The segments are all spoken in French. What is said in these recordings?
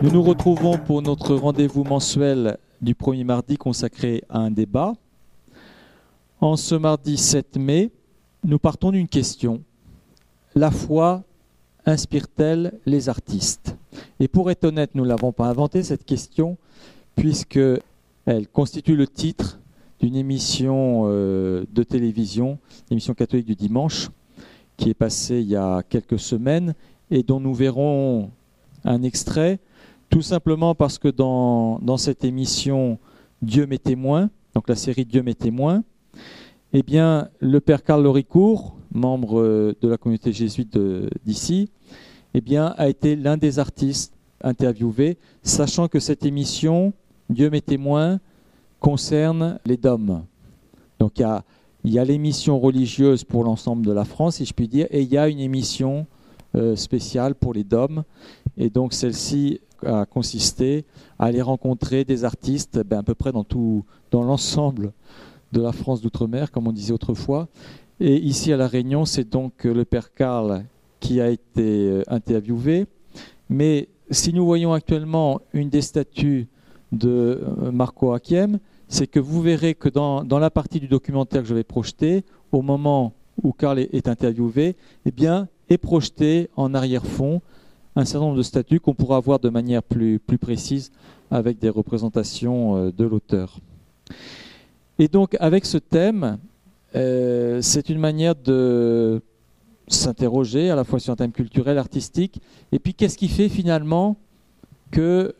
Nous nous retrouvons pour notre rendez-vous mensuel du premier mardi consacré à un débat. En ce mardi 7 mai, nous partons d'une question. La foi inspire-t-elle les artistes? Et pour être honnête, nous ne l'avons pas inventée cette question, puisqu'elle constitue le titre d'une émission de télévision, l'émission catholique du dimanche, qui est passée il y a quelques semaines et dont nous verrons un extrait, tout simplement parce que dans cette émission Dieu m'est témoin, donc la série Dieu m'est témoin, eh bien, le père Carl Loricourt, membre de la communauté jésuite d'ici, eh bien, a été l'un des artistes interviewés, sachant que cette émission Dieu m'est témoin concerne les DOM. Donc il y a l'émission religieuse pour l'ensemble de la France, si je puis dire, et il y a une émission spéciale pour les DOM. Et donc celle-ci a consisté à aller rencontrer des artistes à peu près dans l'ensemble de la France d'outre-mer, comme on disait autrefois. Et ici à La Réunion, c'est donc le père Carl qui a été interviewé. Mais si nous voyons actuellement une des statues de Marco Hakiem, c'est que vous verrez que dans la partie du documentaire que je vais projeter, au moment où Carl est interviewé, eh bien, est projeté en arrière-fond un certain nombre de statues qu'on pourra voir de manière plus précise avec des représentations de l'auteur. Et donc, avec ce thème, c'est une manière de s'interroger à la fois sur un thème culturel, artistique, et puis qu'est-ce qui fait finalement que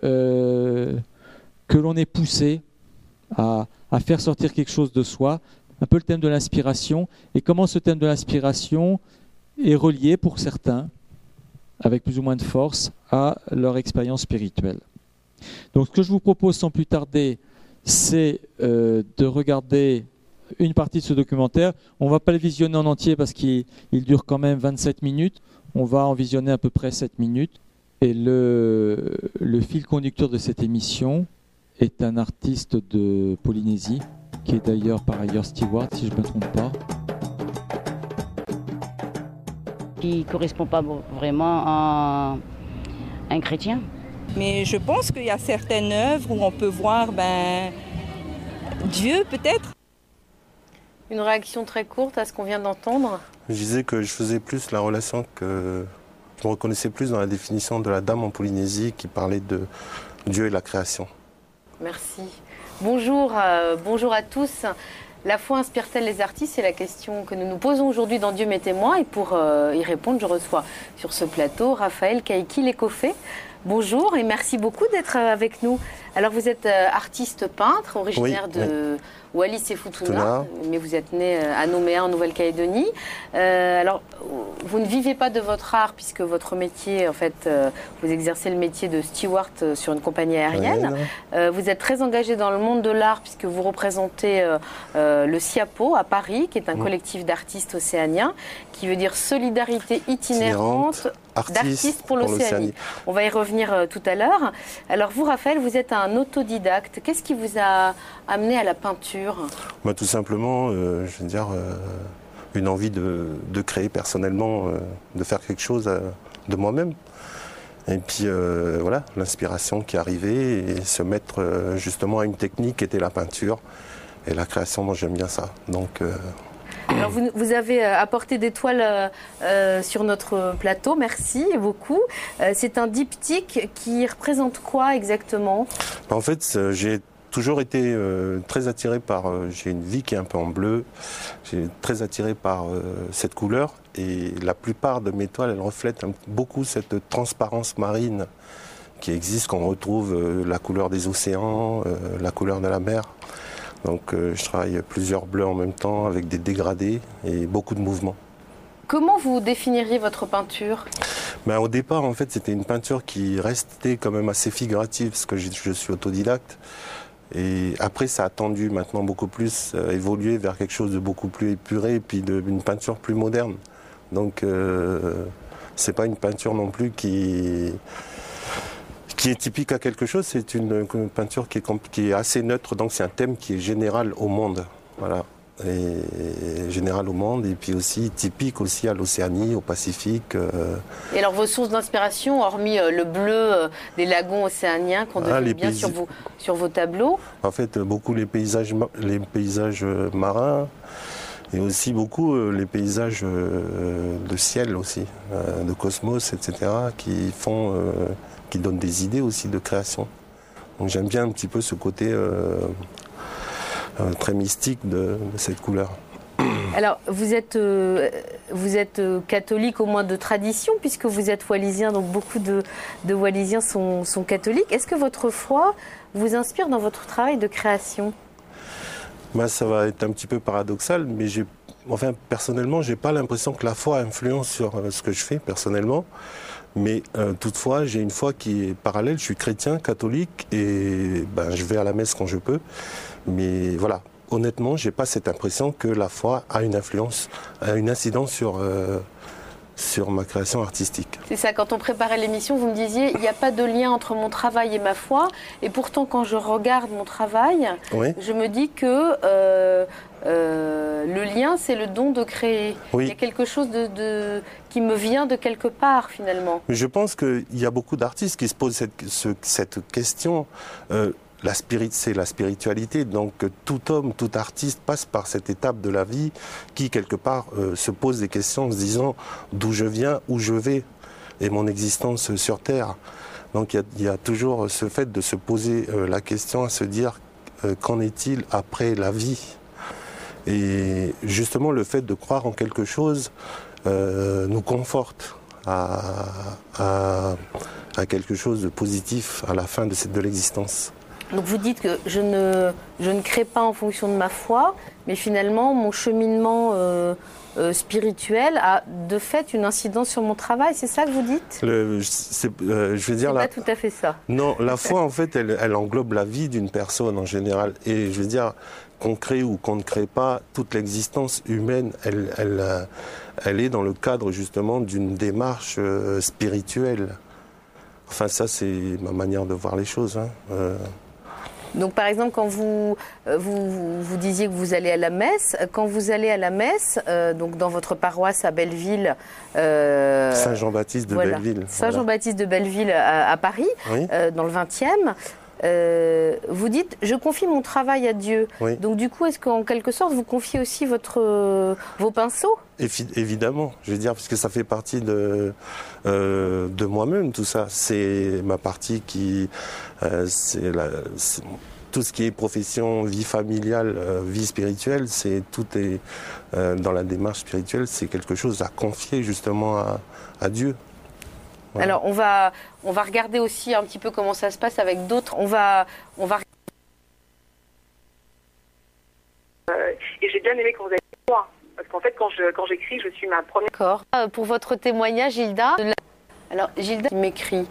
l'on est poussé à faire sortir quelque chose de soi, un peu le thème de l'inspiration, et comment ce thème de l'inspiration est relié pour certains, avec plus ou moins de force, à leur expérience spirituelle. Donc ce que je vous propose sans plus tarder, c'est de regarder une partie de ce documentaire. On ne va pas le visionner en entier parce qu'il dure quand même 27 minutes. On va en visionner à peu près 7 minutes. Et le fil conducteur de cette émission est un artiste de Polynésie, qui est d'ailleurs par ailleurs steward, si je ne me trompe pas. Qui ne correspond pas vraiment à un chrétien. Mais je pense qu'il y a certaines œuvres où on peut voir Dieu peut-être. Une réaction très courte à ce qu'on vient d'entendre. Je disais que je faisais plus la relation que... Je me reconnaissais plus dans la définition de la dame en Polynésie qui parlait de Dieu et la création. Merci. Bonjour, bonjour à tous. La foi inspire-t-elle les artistes? C'est la question que nous nous posons aujourd'hui dans Dieu m'est témoin. Et pour y répondre, je reçois sur ce plateau Raphaël Kaiki-Lekofé. Bonjour et merci beaucoup d'être avec nous. Alors vous êtes artiste peintre, originaire de Wallis et Futuna, mais vous êtes né à Nouméa en Nouvelle-Calédonie. Alors vous ne vivez pas de votre art puisque votre métier, en fait, vous exercez le métier de steward sur une compagnie aérienne. Vous êtes très engagé dans le monde de l'art puisque vous représentez le SIAPO à Paris, qui est un collectif d'artistes océaniens, qui veut dire solidarité itinérante d'artistes pour l'Océanie. On va y revenir tout à l'heure. Alors vous, Raphaël, vous êtes un autodidacte. Qu'est-ce qui vous a amené à la peinture? Tout simplement, je veux dire, une envie de créer personnellement, de faire quelque chose de moi-même. Et puis voilà, l'inspiration qui arrivait et se mettre justement à une technique qui était la peinture. Et la création, moi j'aime bien ça. Donc... Alors vous avez apporté des toiles sur notre plateau, merci beaucoup. C'est un diptyque qui représente quoi exactement? En fait, j'ai toujours été très attiré par... j'ai une vie qui est un peu en bleu. J'ai très attiré par cette couleur. Et la plupart de mes toiles, elles reflètent beaucoup cette transparence marine qui existe, qu'on retrouve la couleur des océans, la couleur de la mer. Donc je travaille plusieurs bleus en même temps avec des dégradés et beaucoup de mouvements. Comment vous définiriez votre peinture? Au départ, en fait, c'était une peinture qui restait quand même assez figurative parce que je suis autodidacte. Et après, ça a tendu maintenant beaucoup plus évoluer vers quelque chose de beaucoup plus épuré et puis une peinture plus moderne. Donc c'est pas une peinture non plus qui est typique à quelque chose, c'est une peinture qui est assez neutre, donc c'est un thème qui est général au monde. Voilà. et général au monde, et puis aussi typique aussi à l'Océanie, au Pacifique. Et alors vos sources d'inspiration, hormis le bleu des lagons océaniens qu'on devine bien sur vos tableaux? En fait, beaucoup les paysages marins, et aussi beaucoup les paysages de ciel aussi, de cosmos, etc., qui donnent des idées aussi de création. Donc j'aime bien un petit peu ce côté très mystique de cette couleur. Alors, vous êtes catholique au moins de tradition, puisque vous êtes wallisien, donc beaucoup de wallisiens sont catholiques. Est-ce que votre foi vous inspire dans votre travail de création? Ça va être un petit peu paradoxal, mais personnellement, j'ai pas l'impression que la foi influence sur ce que je fais, personnellement. Mais toutefois, j'ai une foi qui est parallèle. Je suis chrétien, catholique, et je vais à la messe quand je peux. Mais voilà, honnêtement, j'ai pas cette impression que la foi a une influence, a une incidence sur ma création artistique. C'est ça, quand on préparait l'émission, vous me disiez, il n'y a pas de lien entre mon travail et ma foi. Et pourtant, quand je regarde mon travail, oui, je me dis que le lien, c'est le don de créer. Oui. Il y a quelque chose qui me vient de quelque part, finalement. Mais je pense qu'il y a beaucoup d'artistes qui se posent cette question. C'est la spiritualité, donc tout homme, tout artiste passe par cette étape de la vie qui, quelque part, se pose des questions en se disant d'où je viens, où je vais, et mon existence sur Terre. Donc il y a toujours ce fait de se poser la question, à se dire qu'en est-il après la vie? Et justement, le fait de croire en quelque chose nous conforte à quelque chose de positif à la fin de l'existence. Donc vous dites que je ne crée pas en fonction de ma foi, mais finalement mon cheminement spirituel a de fait une incidence sur mon travail, c'est ça que vous dites? Je veux dire, pas tout à fait ça. Non, la foi en fait elle englobe la vie d'une personne en général, et je veux dire qu'on crée ou qu'on ne crée pas, toute l'existence humaine elle est dans le cadre justement d'une démarche spirituelle. Enfin ça c'est ma manière de voir les choses. Donc par exemple, quand vous disiez que vous allez à la messe, donc dans votre paroisse à Belleville, Saint-Jean-Baptiste de Belleville, Saint-Jean-Baptiste de Belleville à Paris, oui, dans le 20e, vous dites je confie mon travail à Dieu. Oui. Donc du coup, est-ce qu'en quelque sorte vous confiez aussi vos pinceaux? Évidemment, je veux dire, parce que ça fait partie de moi-même, tout ça. C'est ma partie qui... tout ce qui est profession, vie familiale, vie spirituelle, tout est dans la démarche spirituelle, c'est quelque chose à confier justement à Dieu. Voilà. Alors on va regarder aussi un petit peu comment ça se passe avec d'autres. Et j'ai bien aimé quand vous avez dit moi. Parce qu'en fait, quand j'écris, je suis ma première... D'accord. Pour votre témoignage, Gilda. Alors, Gilda m'écrit.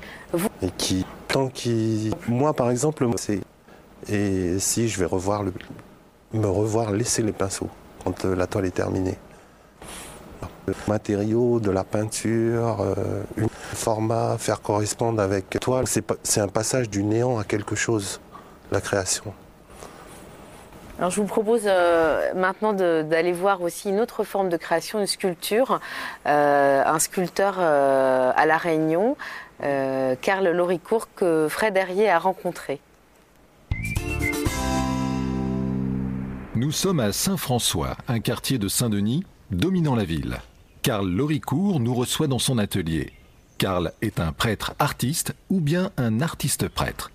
Moi, par exemple, et si je vais me revoir laisser les pinceaux quand la toile est terminée. Le matériau, de la peinture, un format, faire correspondre avec la toile, c'est un passage du néant à quelque chose, la création. Alors je vous propose maintenant d'aller voir aussi une autre forme de création, une sculpture. Un sculpteur à La Réunion, Karl Loricourt, que Fred Herrier a rencontré. Nous sommes à Saint-François, un quartier de Saint-Denis, dominant la ville. Karl Loricourt nous reçoit dans son atelier. Karl est un prêtre artiste ou bien un artiste prêtre.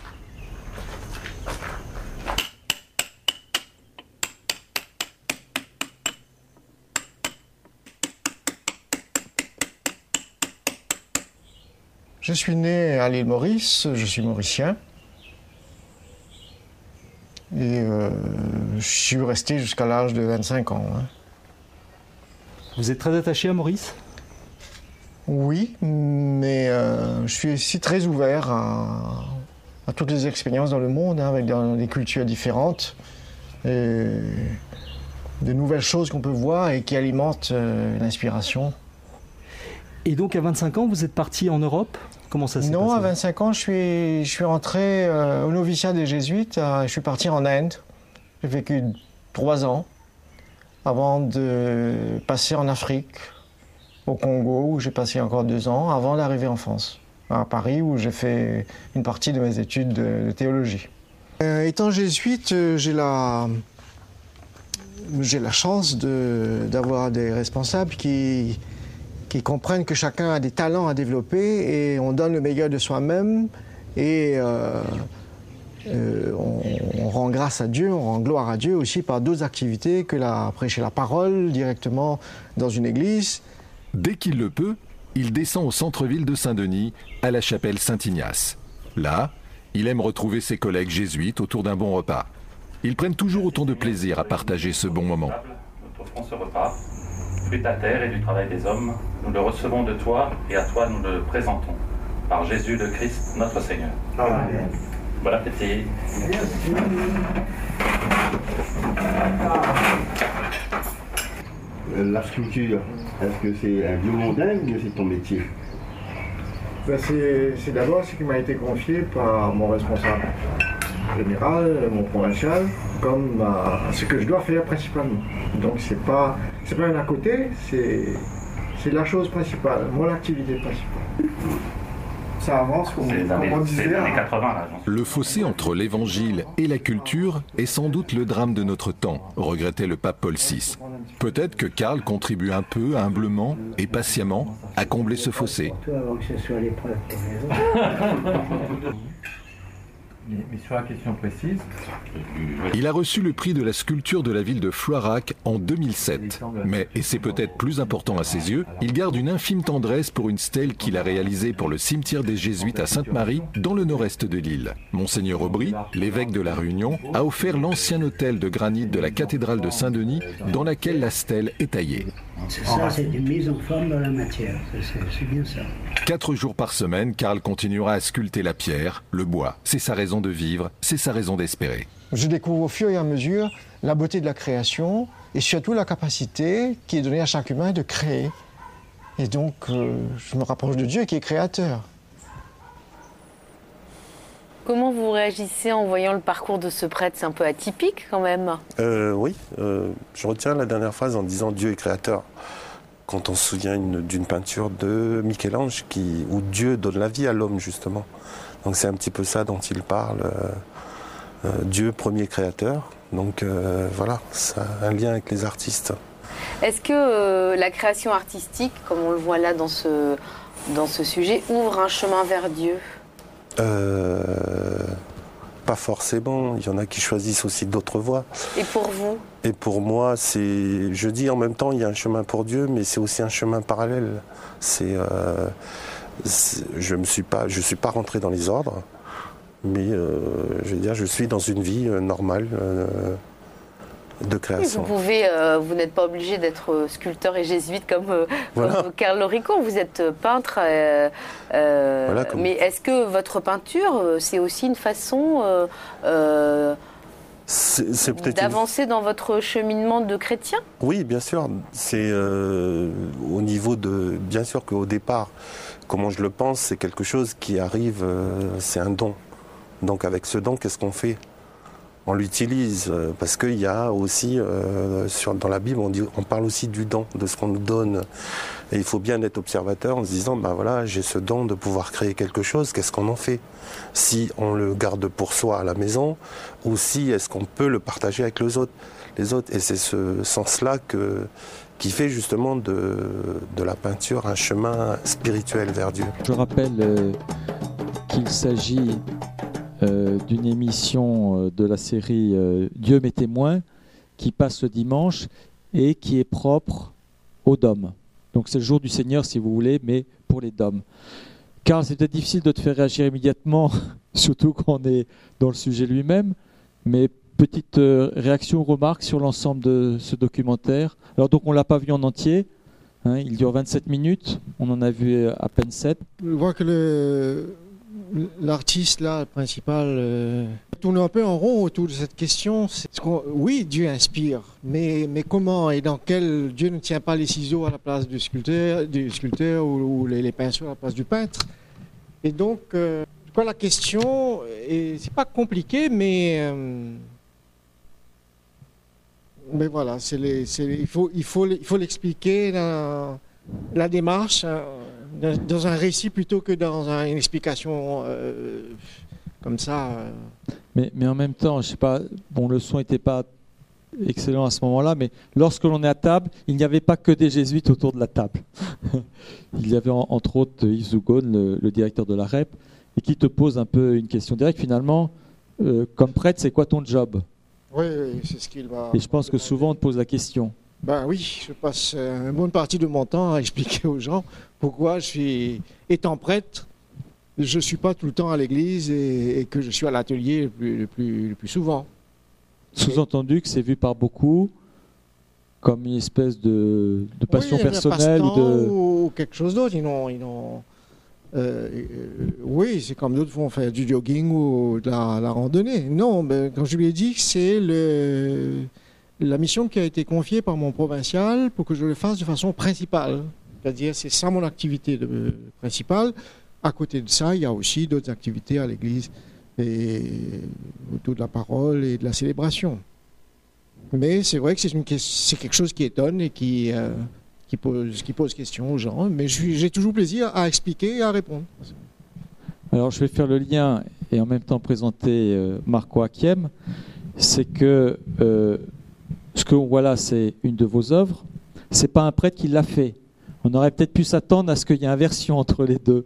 Je suis né à l'île Maurice, je suis mauricien. Et je suis resté jusqu'à l'âge de 25 ans. Vous êtes très attaché à Maurice? Oui, mais je suis aussi très ouvert à toutes les expériences dans le monde, avec des cultures différentes. Et de nouvelles choses qu'on peut voir et qui alimentent l'inspiration. Et donc à 25 ans, vous êtes parti en Europe? Comment ça s'est passé? Non, à 25 ans, je suis rentré au noviciat des Jésuites. Je suis parti en Inde. J'ai vécu 3 ans. avant de passer en Afrique, au Congo, où j'ai passé encore 2 ans, avant d'arriver en France, à Paris, où j'ai fait une partie de mes études de théologie. Étant jésuite, j'ai la chance d'avoir des responsables qui comprennent que chacun a des talents à développer et on donne le meilleur de soi-même et on rend grâce à Dieu, on rend gloire à Dieu aussi par d'autres activités que prêcher la parole directement dans une église. Dès qu'il le peut, il descend au centre-ville de Saint-Denis, à la chapelle Saint-Ignace. Là, il aime retrouver ses collègues jésuites autour d'un bon repas. Ils prennent toujours autant de plaisir à partager ce bon moment. Nous t'offrons ce repas, fruit de ta terre et du travail des hommes. Nous le recevons de toi et à toi nous le présentons. Par Jésus le Christ, notre Seigneur. Amen. Bon appétit. La sculpture, est-ce que c'est un vieux mondain ou c'est ton métier? C'est d'abord ce qui m'a été confié par mon responsable général, mon provincial, comme ce que je dois faire principalement. Donc c'est pas un à côté, c'est la chose principale, mon activité principale. Ça avance comme on disait. Le fossé entre l'évangile et la culture est sans doute le drame de notre temps, regrettait le pape Paul VI. Peut-être que Karl contribue un peu, humblement et patiemment, à combler ce fossé. Avant que ce soit l'épreuve. Mais sur la question précise... Il a reçu le prix de la sculpture de la ville de Floirac en 2007. Mais, et c'est peut-être plus important à ses yeux, il garde une infime tendresse pour une stèle qu'il a réalisée pour le cimetière des Jésuites à Sainte-Marie, dans le nord-est de l'île. Monseigneur Aubry, l'évêque de La Réunion, a offert l'ancien autel de granit de la cathédrale de Saint-Denis, dans laquelle la stèle est taillée. C'est ça, c'est une mise en forme dans la matière, c'est bien ça. 4 jours par semaine, Karl continuera à sculpter la pierre, le bois. C'est sa raison de vivre, c'est sa raison d'espérer. Je découvre au fur et à mesure la beauté de la création et surtout la capacité qui est donnée à chaque humain de créer. Et donc, je me rapproche de Dieu qui est créateur. Comment vous réagissez en voyant le parcours de ce prêtre? C'est un peu atypique quand même. Oui, je retiens la dernière phrase en disant Dieu est créateur. Quand on se souvient d'une peinture de Michel-Ange où Dieu donne la vie à l'homme justement. Donc c'est un petit peu ça dont il parle. Dieu premier créateur. Donc voilà, ça a un lien avec les artistes. Est-ce que la création artistique, comme on le voit là dans ce sujet, ouvre un chemin vers Dieu? Pas forcément, il y en a qui choisissent aussi d'autres voies. Et pour vous? Et pour moi, je dis en même temps, il y a un chemin pour Dieu, mais c'est aussi un chemin parallèle. Je ne suis pas rentré dans les ordres, mais je veux dire, je suis dans une vie normale de création. Oui, vous n'êtes pas obligé d'être sculpteur et jésuite comme Karl Loricourt, vous êtes peintre. Mais est-ce que votre peinture, c'est aussi une façon d'avancer dans votre cheminement de chrétien? Oui, bien sûr. C'est au niveau de... Bien sûr qu'au départ, comment je le pense, c'est quelque chose qui arrive, c'est un don. Donc avec ce don, qu'est-ce qu'on fait? On l'utilise parce qu'il y a aussi, dans la Bible, on parle aussi du don, de ce qu'on nous donne. Et il faut bien être observateur en se disant, ben voilà, j'ai ce don de pouvoir créer quelque chose, qu'est-ce qu'on en fait? Si on le garde pour soi à la maison, ou si est-ce qu'on peut le partager avec les autres? Et c'est ce sens-là qui fait justement de la peinture un chemin spirituel vers Dieu. Je rappelle qu'il s'agit d'une émission de la série Dieu mes témoins qui passe le dimanche et qui est propre aux DOM. Donc c'est le jour du Seigneur si vous voulez, mais pour les DOM. Karl, c'est peut-être difficile de te faire réagir immédiatement, surtout quand on est dans le sujet lui-même, mais petite réaction ou remarque sur l'ensemble de ce documentaire. Alors donc on ne l'a pas vu en entier, hein, il dure 27 minutes, on en a vu à peine 7. Je vois que l'artiste là, principal, tourne un peu en rond autour de cette question. Oui, Dieu inspire, mais comment et dans quel... Dieu ne tient pas les ciseaux à la place du sculpteur ou les pinceaux à la place du peintre. Et donc, la question, c'est pas compliqué, mais Mais voilà, il faut l'expliquer, la démarche, dans un récit plutôt que dans une explication comme ça. Mais en même temps, je sais pas, bon, le son n'était pas excellent à ce moment-là, mais lorsque l'on est à table, il n'y avait pas que des jésuites autour de la table. Il y avait entre autres Yves Zougon, le directeur de la REP, et qui te pose un peu une question directe. Finalement, comme prêtre, c'est quoi ton job? Oui, c'est ce qu'il va. Et je pense que souvent on te pose la question. Ben oui, je passe une bonne partie de mon temps à expliquer aux gens pourquoi étant prêtre, je ne suis pas tout le temps à l'église et que je suis à l'atelier le plus souvent. Sous-entendu que c'est vu par beaucoup comme une espèce de passion personnelle ou quelque chose d'autre. Oui, c'est comme d'autres vont faire du jogging ou de la randonnée. Non, mais quand je lui ai dit que c'est la mission qui a été confiée par mon provincial pour que je le fasse de façon principale. C'est-à-dire, c'est ça mon activité principale. À côté de ça, il y a aussi d'autres activités à l'église et autour de la parole et de la célébration. Mais c'est vrai que c'est quelque chose qui étonne et qui pose question aux gens. Mais j'ai toujours plaisir à expliquer et à répondre. Alors, je vais faire le lien et en même temps présenter Marco Hakiem. C'est que ce qu'on voit là, c'est une de vos œuvres. C'est pas un prêtre qui l'a fait. On aurait peut-être pu s'attendre à ce qu'il y ait inversion entre les deux.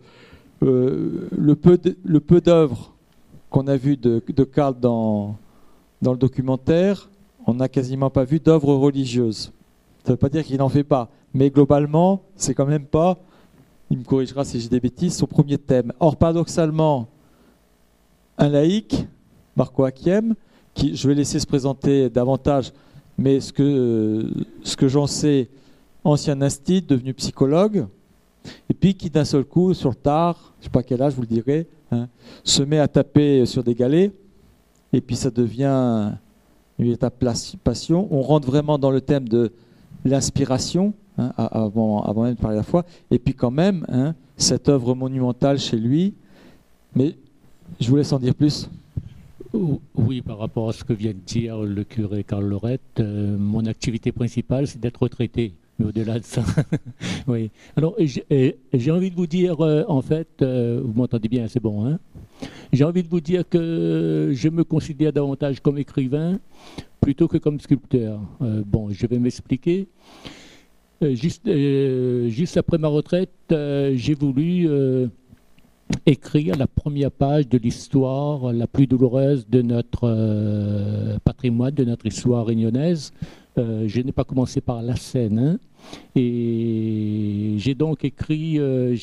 Le peu d'œuvres qu'on a vues de Karl dans le documentaire, on n'a quasiment pas vu d'œuvres religieuses. Ça ne veut pas dire qu'il n'en fait pas, mais globalement, c'est quand même pas, il me corrigera si j'ai des bêtises, son premier thème. Or, paradoxalement, un laïc, Marco Hakiem, qui je vais laisser se présenter davantage, mais ce que j'en sais, ancien instite, devenu psychologue, et puis qui d'un seul coup, sur le tard, je ne sais pas quel âge, vous le direz, hein, se met à taper sur des galets, et puis ça devient une véritable passion. On rentre vraiment dans le thème de l'inspiration, hein, avant même de parler de la foi, et puis quand même, hein, cette œuvre monumentale chez lui, mais je vous laisse en dire plus. Oui, par rapport à ce que vient de dire le curé Karl Lorette, mon activité principale, c'est d'être retraité. Mais au-delà de ça, oui. Alors, j'ai envie de vous dire, en fait, vous m'entendez bien, c'est bon, hein? J'ai envie de vous dire que je me considère davantage comme écrivain plutôt que comme sculpteur. Bon, je vais m'expliquer. Juste après ma retraite, j'ai voulu écrire la première page de l'histoire la plus douloureuse de notre patrimoine, de notre histoire réunionnaise. Je n'ai pas commencé par la Seine, hein, et j'ai donc écrit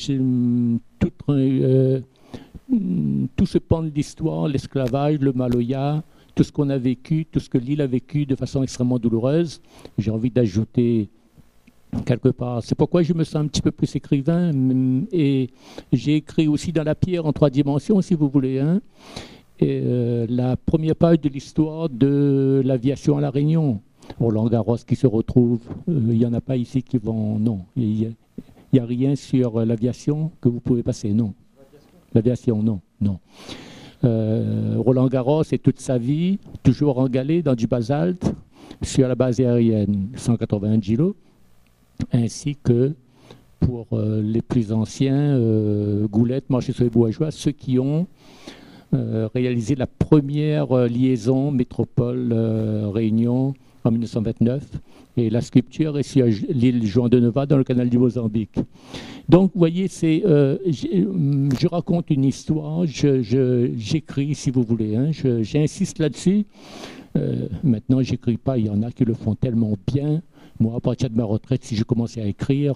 tout ce pan de l'histoire, l'esclavage, le Maloya, tout ce qu'on a vécu, tout ce que l'île a vécu de façon extrêmement douloureuse. J'ai envie d'ajouter quelque part. C'est pourquoi je me sens un petit peu plus écrivain, et j'ai écrit aussi dans la pierre en 3 dimensions, si vous voulez, hein, et, la première page de l'histoire de l'aviation à La Réunion. Roland Garros qui se retrouve, il n'y en a pas ici qui vont... Non, il n'y a rien sur l'aviation que vous pouvez passer, non. L'aviation, non. Roland Garros et toute sa vie, toujours en galets dans du basalte, sur la base aérienne, 180 kilos, ainsi que pour les plus anciens, Goulette, Marché sur les Bourgeois, ceux qui ont réalisé la première liaison métropole-Réunion en 1929, et la sculpture est sur l'île Juan de Nova dans le canal du Mozambique. Donc, vous voyez, je raconte une histoire, j'écris, si vous voulez, hein, j'insiste là-dessus. Maintenant, j'écris pas, il y en a qui le font tellement bien. Moi, à partir de ma retraite, si je commençais à écrire,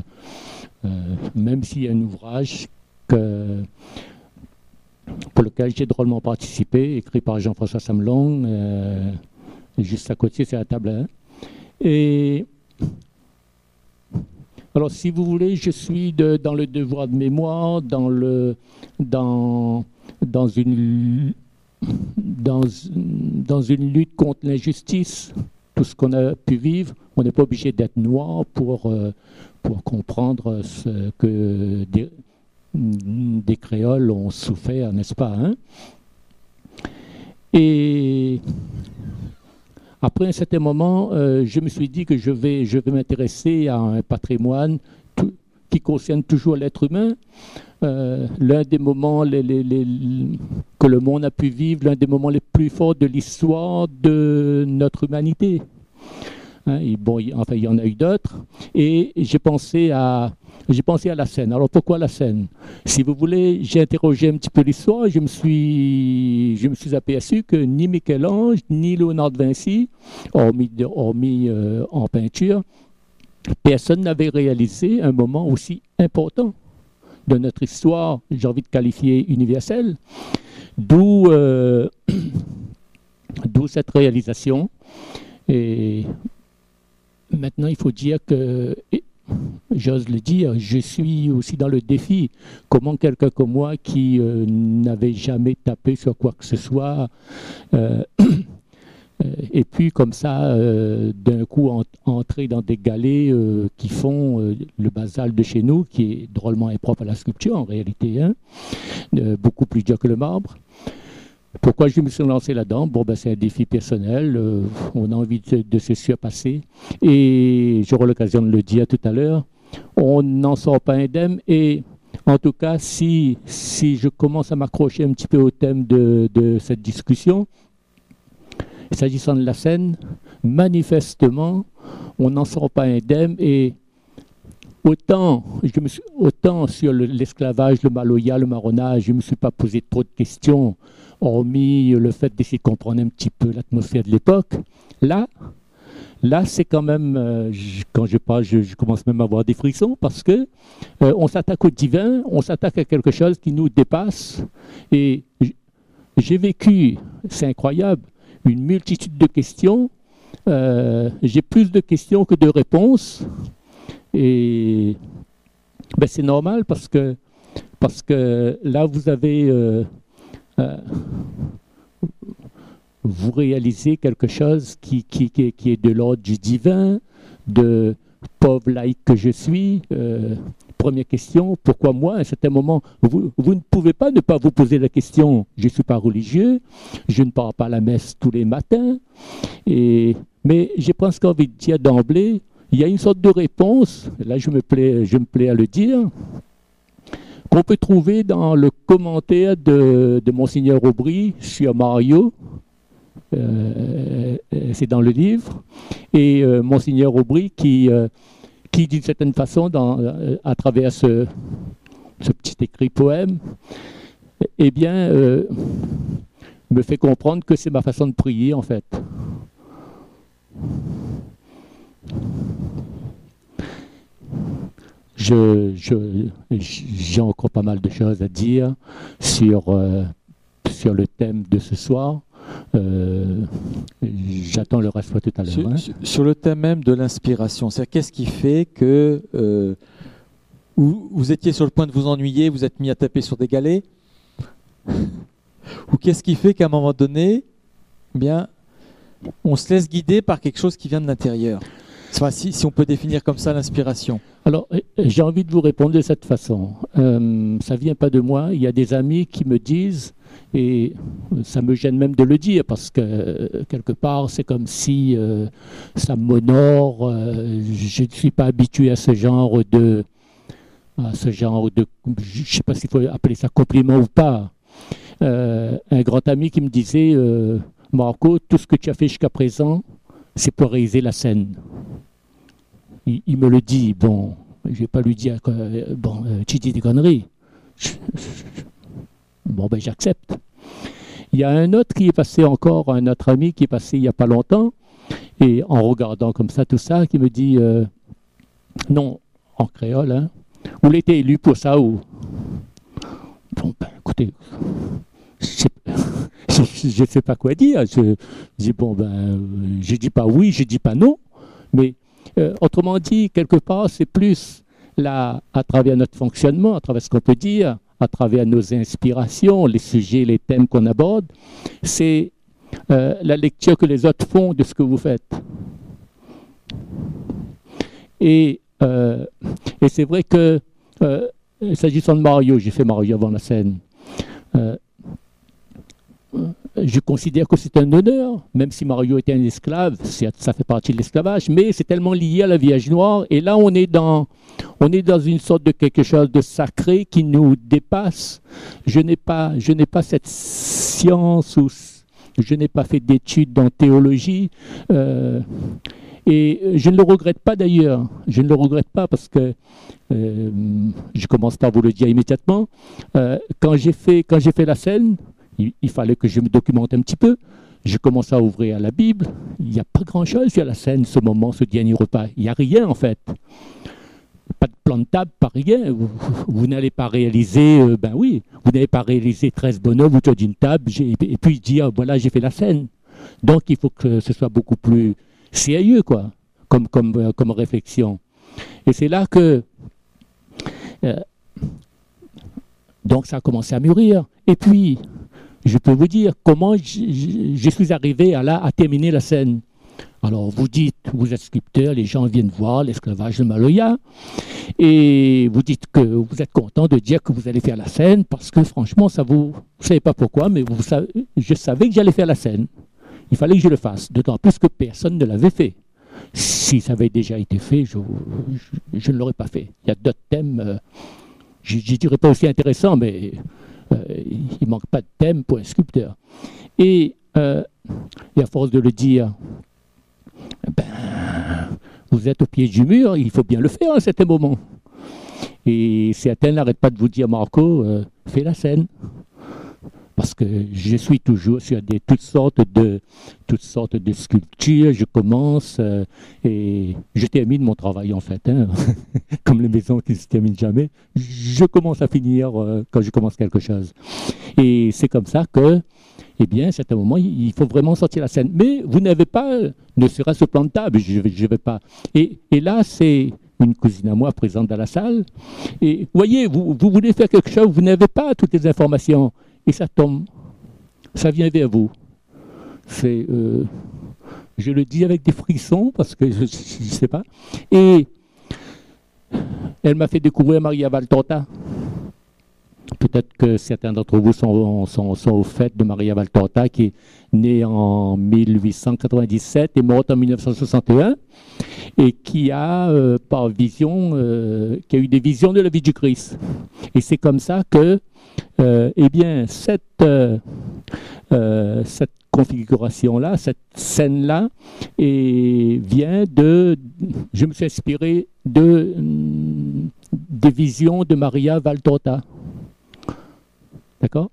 même s'il y a un ouvrage pour lequel j'ai drôlement participé, écrit par Jean-François Samelon, juste à côté, c'est la table 1. Et alors, si vous voulez, je suis dans le devoir de mémoire, dans une lutte contre l'injustice, tout ce qu'on a pu vivre. On n'est pas obligé d'être noir pour comprendre ce que des créoles ont souffert, n'est-ce pas, hein? Et Après un certain moment, je me suis dit que je vais m'intéresser à un patrimoine qui concerne toujours l'être humain. L'un des moments que le monde a pu vivre, l'un des moments les plus forts de l'histoire de notre humanité. Hein, et bon, il y en a eu d'autres. Et j'ai pensé à la Seine. Alors pourquoi la Seine? Si vous voulez, j'ai interrogé un petit peu l'histoire et je me suis aperçu que ni Michel-Ange, ni Léonard de Vinci, hormis en peinture, personne n'avait réalisé un moment aussi important de notre histoire, j'ai envie de qualifier universelle, d'où cette réalisation. Et maintenant, il faut dire que, j'ose le dire, je suis aussi dans le défi. Comment quelqu'un comme moi qui n'avait jamais tapé sur quoi que ce soit, et puis comme ça, d'un coup, entrer dans des galets qui font le basalte de chez nous, qui est drôlement impropre à la sculpture en réalité, hein, beaucoup plus dur que le marbre. Pourquoi je me suis lancé là-dedans? Bon, ben, c'est un défi personnel, on a envie de se surpasser, et j'aurai l'occasion de le dire tout à l'heure, on n'en sort pas indemne, et en tout cas, si je commence à m'accrocher un petit peu au thème de cette discussion, s'agissant de la Seine, manifestement, on n'en sort pas indemne, et autant sur l'esclavage, le maloya, le marronnage, je ne me suis pas posé trop de questions, hormis le fait d'essayer de comprendre un petit peu l'atmosphère de l'époque. Là, c'est quand même, quand je parle, je commence même à avoir des frissons, parce que on s'attaque au divin, on s'attaque à quelque chose qui nous dépasse, et j'ai vécu, c'est incroyable, une multitude de questions. J'ai plus de questions que de réponses, et ben, c'est normal parce que là vous avez vous réalisez quelque chose qui est de l'ordre du divin, de pauvre laïc que je suis. Première question, pourquoi moi? À un certain moment, vous ne pouvez pas ne pas vous poser la question. Je ne suis pas religieux, je ne pars pas à la messe tous les matins, mais j'ai presque envie de dire d'emblée, il y a une sorte de réponse, là je me plais à le dire, qu'on peut trouver dans le commentaire de Monseigneur Aubry sur Mario. C'est dans le livre. Et Monseigneur Aubry qui d'une certaine façon, à travers ce petit écrit poème, eh bien, me fait comprendre que c'est ma façon de prier, en fait. J'ai encore pas mal de choses à dire sur le thème de ce soir. J'attends le reste pour tout à l'heure. Sur le thème même de l'inspiration, c'est qu'est-ce qui fait que vous étiez sur le point de vous ennuyer, vous êtes mis à taper sur des galets, ou qu'est-ce qui fait qu'à un moment donné, eh bien, on se laisse guider par quelque chose qui vient de l'intérieur? Enfin, si on peut définir comme ça l'inspiration. Alors, j'ai envie de vous répondre de cette façon. Ça ne vient pas de moi. Il y a des amis qui me disent, et ça me gêne même de le dire, parce que quelque part, c'est comme si ça m'honore. Je ne suis pas habitué à ce genre de... je ne sais pas s'il faut appeler ça compliment ou pas. Un grand ami qui me disait, Marco, tout ce que tu as fait jusqu'à présent, c'est pour réaliser la scène. Il me le dit, bon, je ne vais pas lui dire, bon, tu dis des conneries. Bon, ben j'accepte. Il y a un autre qui est passé encore, un autre ami qui est passé il n'y a pas longtemps, et en regardant comme ça tout ça, qui me dit, non, en créole, hein, vous l'avez été élu pour ça ou... Bon, ben écoutez, je ne sais pas quoi dire. Je dis, bon, ben, je ne dis pas oui, je ne dis pas non, mais autrement dit, quelque part, c'est plus là, à travers notre fonctionnement, à travers ce qu'on peut dire, à travers nos inspirations, les sujets, les thèmes qu'on aborde, c'est la lecture que les autres font de ce que vous faites. Et c'est vrai que, s'agissant de Mario, j'ai fait Mario avant la scène, je considère que c'est un honneur, même si Mario était un esclave, ça fait partie de l'esclavage, mais c'est tellement lié à la Vierge Noire. Et là, on est dans une sorte de quelque chose de sacré qui nous dépasse. Je n'ai pas cette science, ou je n'ai pas fait d'études en théologie. Et je ne le regrette pas d'ailleurs. Je ne le regrette pas parce que, je commence par vous le dire immédiatement, quand j'ai fait la scène, il fallait que je me documente un petit peu. Je commence à ouvrir la Bible. Il n'y a pas grand-chose sur la scène, ce moment, ce dernier repas. Il n'y a rien en fait. Pas de plan de table, pas rien. Vous n'allez pas réaliser, vous n'allez pas réaliser 13 bonhommes autour d'une table et puis dire, voilà, j'ai fait la scène. Donc il faut que ce soit beaucoup plus sérieux, quoi, comme réflexion. Et c'est là que donc ça a commencé à mûrir. Et puis, je peux vous dire comment je suis arrivé à terminer la scène. Alors, vous dites, vous êtes sculpteur, les gens viennent voir l'esclavage de Maloya, et vous dites que vous êtes content de dire que vous allez faire la scène, parce que franchement, vous ne savez pas pourquoi, mais je savais que j'allais faire la scène. Il fallait que je le fasse, d'autant plus que personne ne l'avait fait. Si ça avait déjà été fait, je ne l'aurais pas fait. Il y a d'autres thèmes, je ne dirais pas aussi intéressants, mais il ne manque pas de thème pour un sculpteur. Et à force de le dire, vous êtes au pied du mur, il faut bien le faire à un certain moment. Et certains n'arrêtent pas de vous dire, Marco, fais la scène. Parce que je suis toujours sur toutes sortes de sculptures, je commence et je termine mon travail en fait, comme les maisons qui ne se terminent jamais. Je commence à finir quand je commence quelque chose. Et c'est comme ça que, eh bien, à certains moments, il faut vraiment sortir la scène. Mais vous n'avez pas, ne serait-ce plan de table, je vais pas. Et là, c'est une cousine à moi présente dans la salle. Et voyez, vous voulez faire quelque chose, vous n'avez pas toutes les informations. Et ça tombe, ça vient vers vous. Je le dis avec des frissons parce que je ne sais pas. Et elle m'a fait découvrir Maria Valtorta. Peut-être que certains d'entre vous sont au fait de Maria Valtorta, qui est née en 1897 et morte en 1961, et qui a qui a eu des visions de la vie du Christ. Et c'est comme ça que eh bien, cette configuration-là, cette scène-là, vient de... Je me suis inspiré des visions de Maria Valtorta. D'accord ?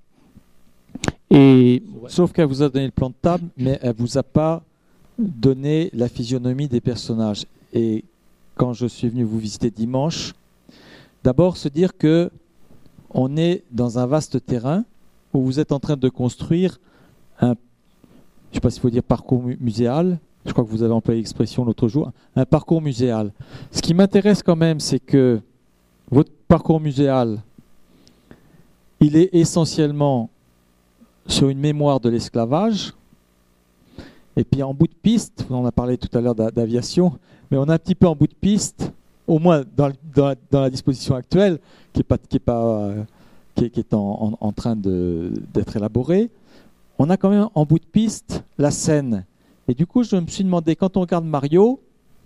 Et sauf qu'elle vous a donné le plan de table, mais elle ne vous a pas donné la physionomie des personnages. Et quand je suis venu vous visiter dimanche, d'abord se dire que on est dans un vaste terrain où vous êtes en train de construire je ne sais pas s'il faut dire parcours muséal, je crois que vous avez employé l'expression l'autre jour, un parcours muséal. Ce qui m'intéresse quand même, c'est que votre parcours muséal, il est essentiellement sur une mémoire de l'esclavage, et puis en bout de piste, on a parlé tout à l'heure d'aviation, mais on est un petit peu en bout de piste, au moins dans la disposition actuelle, qui est en train d'être élaborée, on a quand même en bout de piste la scène. Et du coup, je me suis demandé, quand on regarde Mario,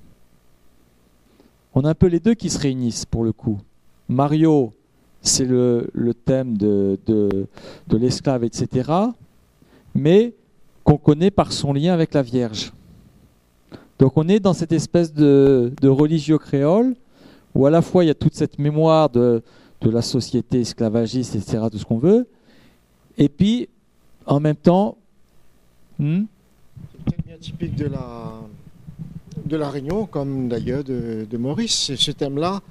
on a un peu les deux qui se réunissent pour le coup. Mario, c'est le thème de l'esclave, etc., mais qu'on connaît par son lien avec la Vierge. Donc on est dans cette espèce de religieux créole, où à la fois il y a toute cette mémoire de la société esclavagiste, etc., tout ce qu'on veut, et puis en même temps... C'est peut-être bien typique de la Réunion, comme d'ailleurs de Maurice. Ce thème-là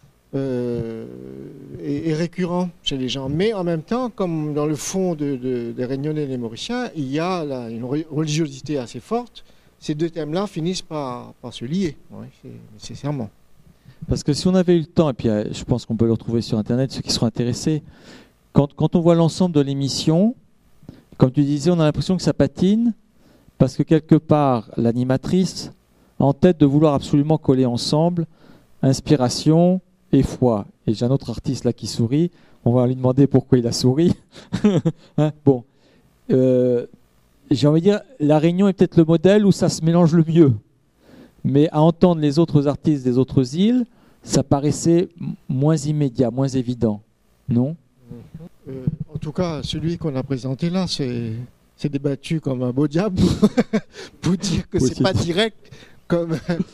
est récurrent chez les gens. Mais en même temps, comme dans le fond des Réunionnais et des Mauriciens, il y a une religiosité assez forte. Ces deux thèmes-là finissent par se lier, nécessairement. Parce que si on avait eu le temps, et puis je pense qu'on peut le retrouver sur Internet, ceux qui seront intéressés, quand on voit l'ensemble de l'émission, comme tu disais, on a l'impression que ça patine, parce que quelque part, l'animatrice a en tête de vouloir absolument coller ensemble inspiration et foi. Et j'ai un autre artiste là qui sourit, on va lui demander pourquoi il a souri. Bon. j'ai envie de dire, La Réunion est peut-être le modèle où ça se mélange le mieux. Mais à entendre les autres artistes des autres îles, ça paraissait moins immédiat, moins évident, non ? En tout cas, celui qu'on a présenté là, c'est débattu comme un beau diable pour dire que c'est pas direct, comme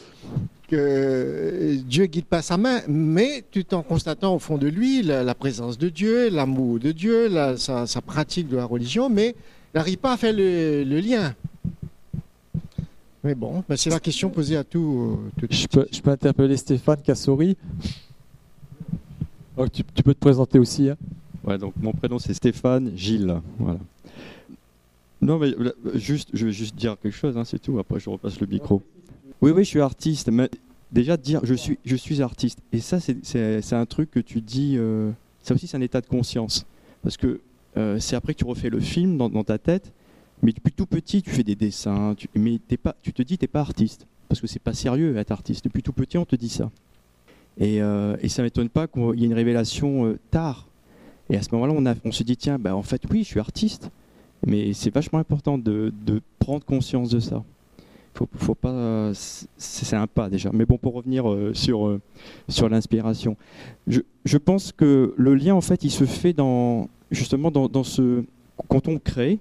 que Dieu guide pas sa main, mais tout en constatant au fond de lui la présence de Dieu, l'amour de Dieu, sa pratique de la religion, mais il n'arrive pas à faire le lien. Mais bon, c'est la question posée à tout. Je peux interpeller Stéphane Kassori. Oh, tu peux te présenter aussi. Hein. Ouais, donc mon prénom c'est Stéphane Gilles. Voilà. Non, mais je veux juste dire quelque chose, hein, c'est tout. Après, je repasse le micro. Oui, je suis artiste. Mais déjà, dire je suis artiste. Et ça, c'est un truc que tu dis. Ça aussi, c'est un état de conscience. Parce que c'est après que tu refais le film dans ta tête. Mais depuis tout petit, tu fais des dessins, mais tu te dis t'es pas artiste, parce que c'est pas sérieux être artiste. Depuis tout petit, on te dit ça. Et ça m'étonne pas qu'il y ait une révélation tard. Et à ce moment-là, on se dit tiens, en fait, oui, je suis artiste, mais c'est vachement important de prendre conscience de ça. Faut pas, c'est un pas déjà. Mais bon, pour revenir sur l'inspiration, je pense que le lien, en fait, il se fait justement dans ce quand on crée.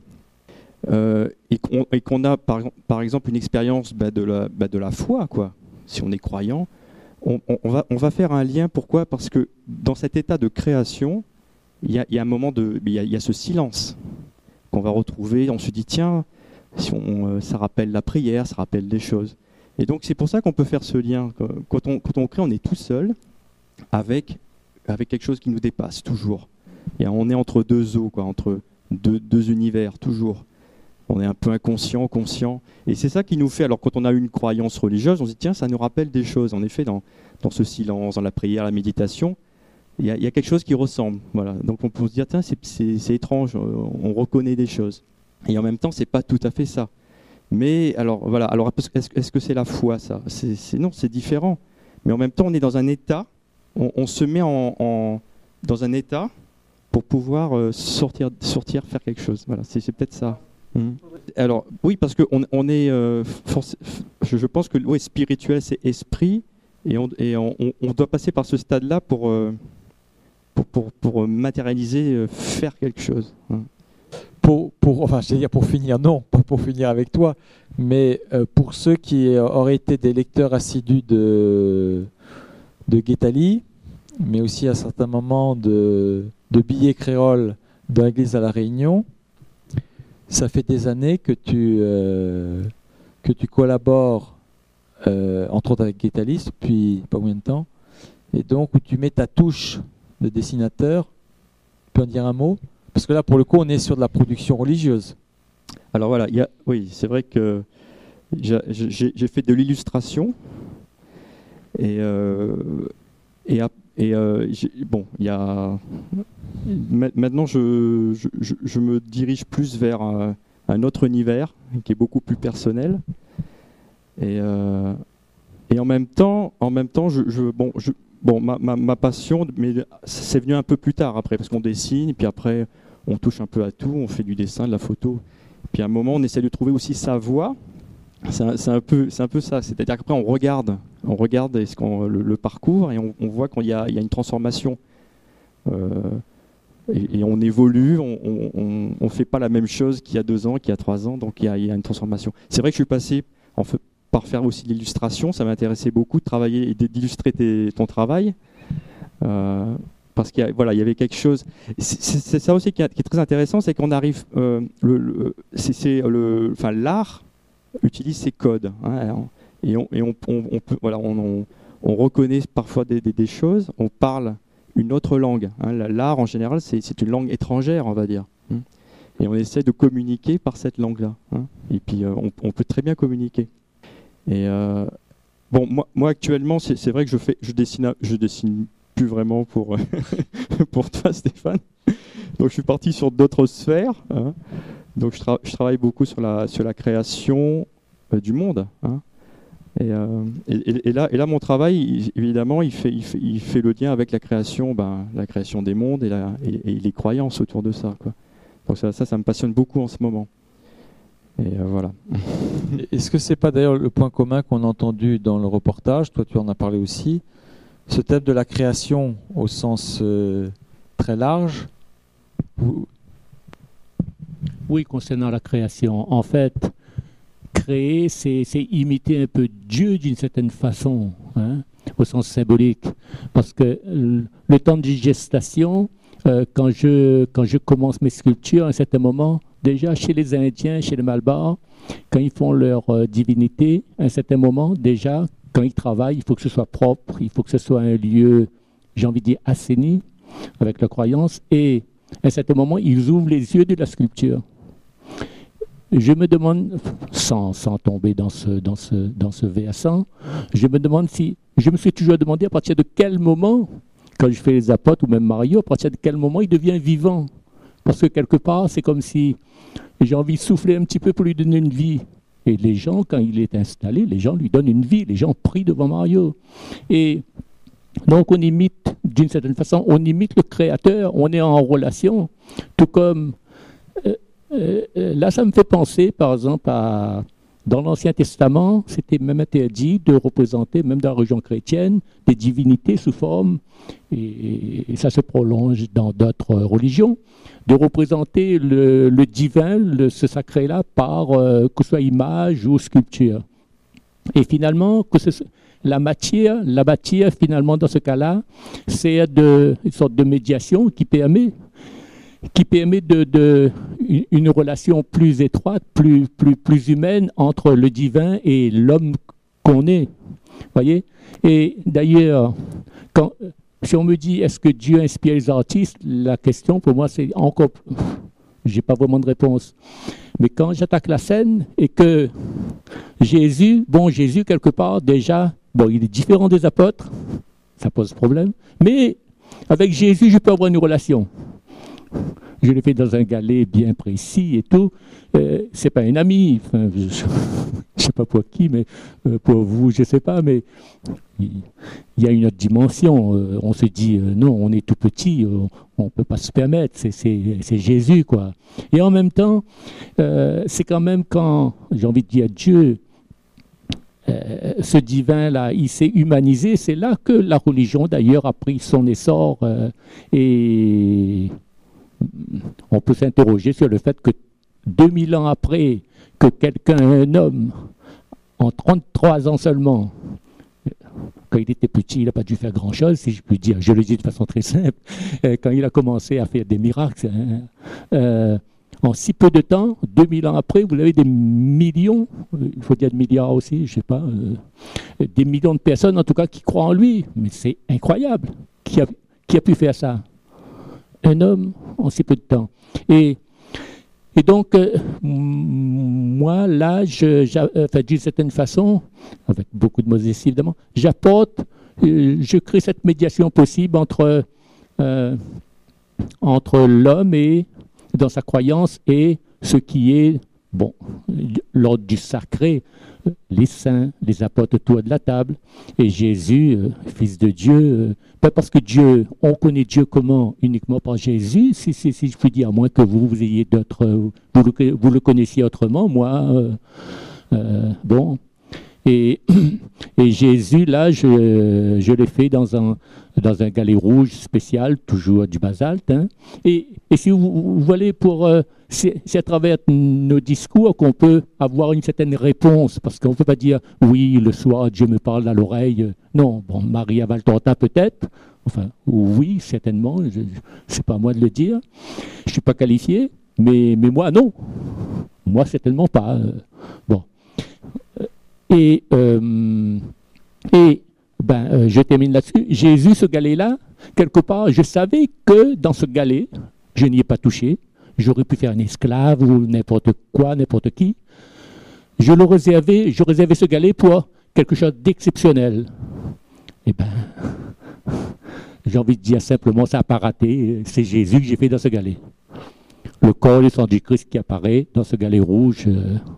Et qu'on a par exemple une expérience de la foi, quoi. Si on est croyant, on va faire un lien. Pourquoi ? Parce que dans cet état de création, il y a un moment il y a ce silence qu'on va retrouver. On se dit tiens, ça rappelle la prière, ça rappelle des choses. Et donc c'est pour ça qu'on peut faire ce lien. Quand on crée, on est tout seul avec quelque chose qui nous dépasse toujours. Et on est entre deux eaux, quoi, entre deux univers toujours. On est un peu inconscient, conscient. Et c'est ça qui nous fait, alors quand on a une croyance religieuse, on se dit, tiens, ça nous rappelle des choses. En effet, dans ce silence, dans la prière, la méditation, il y a quelque chose qui ressemble. Voilà. Donc on peut se dire, tiens, c'est étrange, on reconnaît des choses. Et en même temps, c'est pas tout à fait ça. Mais alors, voilà. Alors, est-ce que c'est la foi, ça ? Non, c'est différent. Mais en même temps, on est dans un état, on se met dans un état pour pouvoir sortir, faire quelque chose. Voilà, c'est peut-être ça. Alors oui, parce que on est, je pense que spirituel c'est esprit, et on doit passer par ce stade-là pour matérialiser, faire quelque chose. Enfin, je veux dire pour finir, non, pas pour finir avec toi, mais pour ceux qui auraient été des lecteurs assidus de Guettali, mais aussi à certains moments de billets créoles de l'Église à La Réunion. Ça fait des années que tu collabores, entre autres avec Guettali, depuis pas combien de temps, et donc où tu mets ta touche de dessinateur. Tu peux en dire un mot ? Parce que là, pour le coup, on est sur de la production religieuse. Alors voilà, oui, c'est vrai que j'ai fait de l'illustration, et bon, il y a maintenant je me dirige plus vers un autre univers qui est beaucoup plus personnel, et en même temps ma passion, mais c'est venu un peu plus tard après, parce qu'on dessine, puis après on touche un peu à tout, on fait du dessin, de la photo, puis à un moment on essaie de trouver aussi sa voix. C'est un peu ça, c'est-à-dire qu'après on regarde le parcours, et on voit qu'il y a une transformation, et on évolue, on ne fait pas la même chose qu'il y a 2 ans, qu'il y a 3 ans, donc il y a une transformation. C'est vrai que je suis passé par faire aussi de l'illustration, ça m'intéressait beaucoup de travailler et d'illustrer ton travail, parce qu'il y avait quelque chose. C'est ça aussi qui est très intéressant, c'est qu'on arrive, l'art utilise ces codes, hein, et on peut, voilà, on reconnaît parfois des choses, on parle une autre langue, hein. L'art en général c'est une langue étrangère, on va dire, et on essaie de communiquer par cette langue-là, hein. Et puis on peut très bien communiquer. Et bon, moi actuellement c'est vrai que je dessine plus vraiment pour pour toi, Stéphane. Donc je suis parti sur d'autres sphères, hein. Donc je travaille beaucoup sur la création du monde, hein. Et là mon travail, évidemment, il fait le lien avec la création des mondes et les croyances autour de ça, quoi. Donc ça me passionne beaucoup en ce moment. Et voilà. Est-ce que c'est pas d'ailleurs le point commun qu'on a entendu dans le reportage, toi tu en as parlé aussi, ce thème de la création au sens très large? Oui, concernant la création. En fait, créer, c'est imiter un peu Dieu d'une certaine façon, hein, au sens symbolique. Parce que le temps de gestation, quand je commence mes sculptures, à un certain moment, déjà chez les Indiens, chez les Malbars, quand ils font leur divinité, à un certain moment, déjà, quand ils travaillent, il faut que ce soit propre, il faut que ce soit un lieu, j'ai envie de dire, assaini, avec la croyance, et à un certain moment, ils ouvrent les yeux de la sculpture. Je me demande, sans tomber dans ce versant, je me suis toujours demandé à partir de quel moment, quand je fais les apôtres ou même Mario, à partir de quel moment il devient vivant. Parce que quelque part, c'est comme si j'ai envie de souffler un petit peu pour lui donner une vie. Et les gens, quand il est installé, les gens lui donnent une vie, les gens prient devant Mario. Et donc on imite, d'une certaine façon, on imite le Créateur, on est en relation, tout comme... là, ça me fait penser, par exemple, dans l'Ancien Testament, c'était même interdit de représenter, même dans la religion chrétienne, des divinités sous forme, et ça se prolonge dans d'autres religions, de représenter le divin, ce sacré-là, par que ce soit image ou sculpture. Et finalement, la matière, finalement, dans ce cas-là, c'est une sorte de médiation qui permet une relation plus étroite, plus humaine entre le divin et l'homme qu'on est. Voyez ? Et d'ailleurs, si on me dit est-ce que Dieu inspire les artistes, la question pour moi c'est encore, j'ai pas vraiment de réponse. Mais quand j'attaque la scène et que Jésus quelque part déjà, il est différent des apôtres, ça pose problème, mais avec Jésus je peux avoir une relation. Je l'ai fait dans un galet bien précis et tout. C'est pas un ami. Enfin, je sais pas pour qui, mais pour vous, je sais pas. Mais il y a une autre dimension. On se dit non, on est tout petit, on peut pas se permettre. C'est Jésus, quoi. Et en même temps, c'est quand même quand j'ai envie de dire Dieu. Ce divin-là, il s'est humanisé. C'est là que la religion, d'ailleurs, a pris son essor et on peut s'interroger sur le fait que 2000 ans après que un homme, en 33 ans seulement, quand il était petit, il n'a pas dû faire grand-chose, si je puis dire, je le dis de façon très simple, quand il a commencé à faire des miracles, en si peu de temps, 2000 ans après, vous avez des millions, il faut dire des milliards aussi, je ne sais pas, des millions de personnes en tout cas qui croient en lui, mais c'est incroyable, qui a pu faire ça? Un homme en si peu de temps. Et donc, moi, là, d'une certaine façon, avec beaucoup de modestie évidemment, je crée cette médiation possible entre l'homme et dans sa croyance et ce qui est, l'ordre du sacré, les saints, les apôtres autour de la table, et Jésus, fils de Dieu, pas parce que Dieu, on connaît Dieu comment? Uniquement par Jésus, si je puis dire, à moins que vous ayez d'autres, vous le connaissiez autrement, moi, Et Jésus, là, je l'ai fait dans un galet rouge spécial, toujours du basalte. Hein. Et si vous voulez, c'est à travers nos discours qu'on peut avoir une certaine réponse, parce qu'on ne peut pas dire « oui, le soir, Dieu me parle à l'oreille ». Non, Maria Valtorta peut-être, enfin, oui, certainement, c'est pas à moi de le dire. Je ne suis pas qualifié, mais moi, non. Moi, certainement pas. Je termine là-dessus. Jésus, ce galet-là, quelque part, je savais que dans ce galet, je n'y ai pas touché. J'aurais pu faire un esclave ou n'importe quoi, n'importe qui. Je réservais ce galet pour quelque chose d'exceptionnel. J'ai envie de dire simplement, ça n'a pas raté. C'est Jésus que j'ai fait dans ce galet. Le corps et le sang du Christ qui apparaît dans ce galet rouge.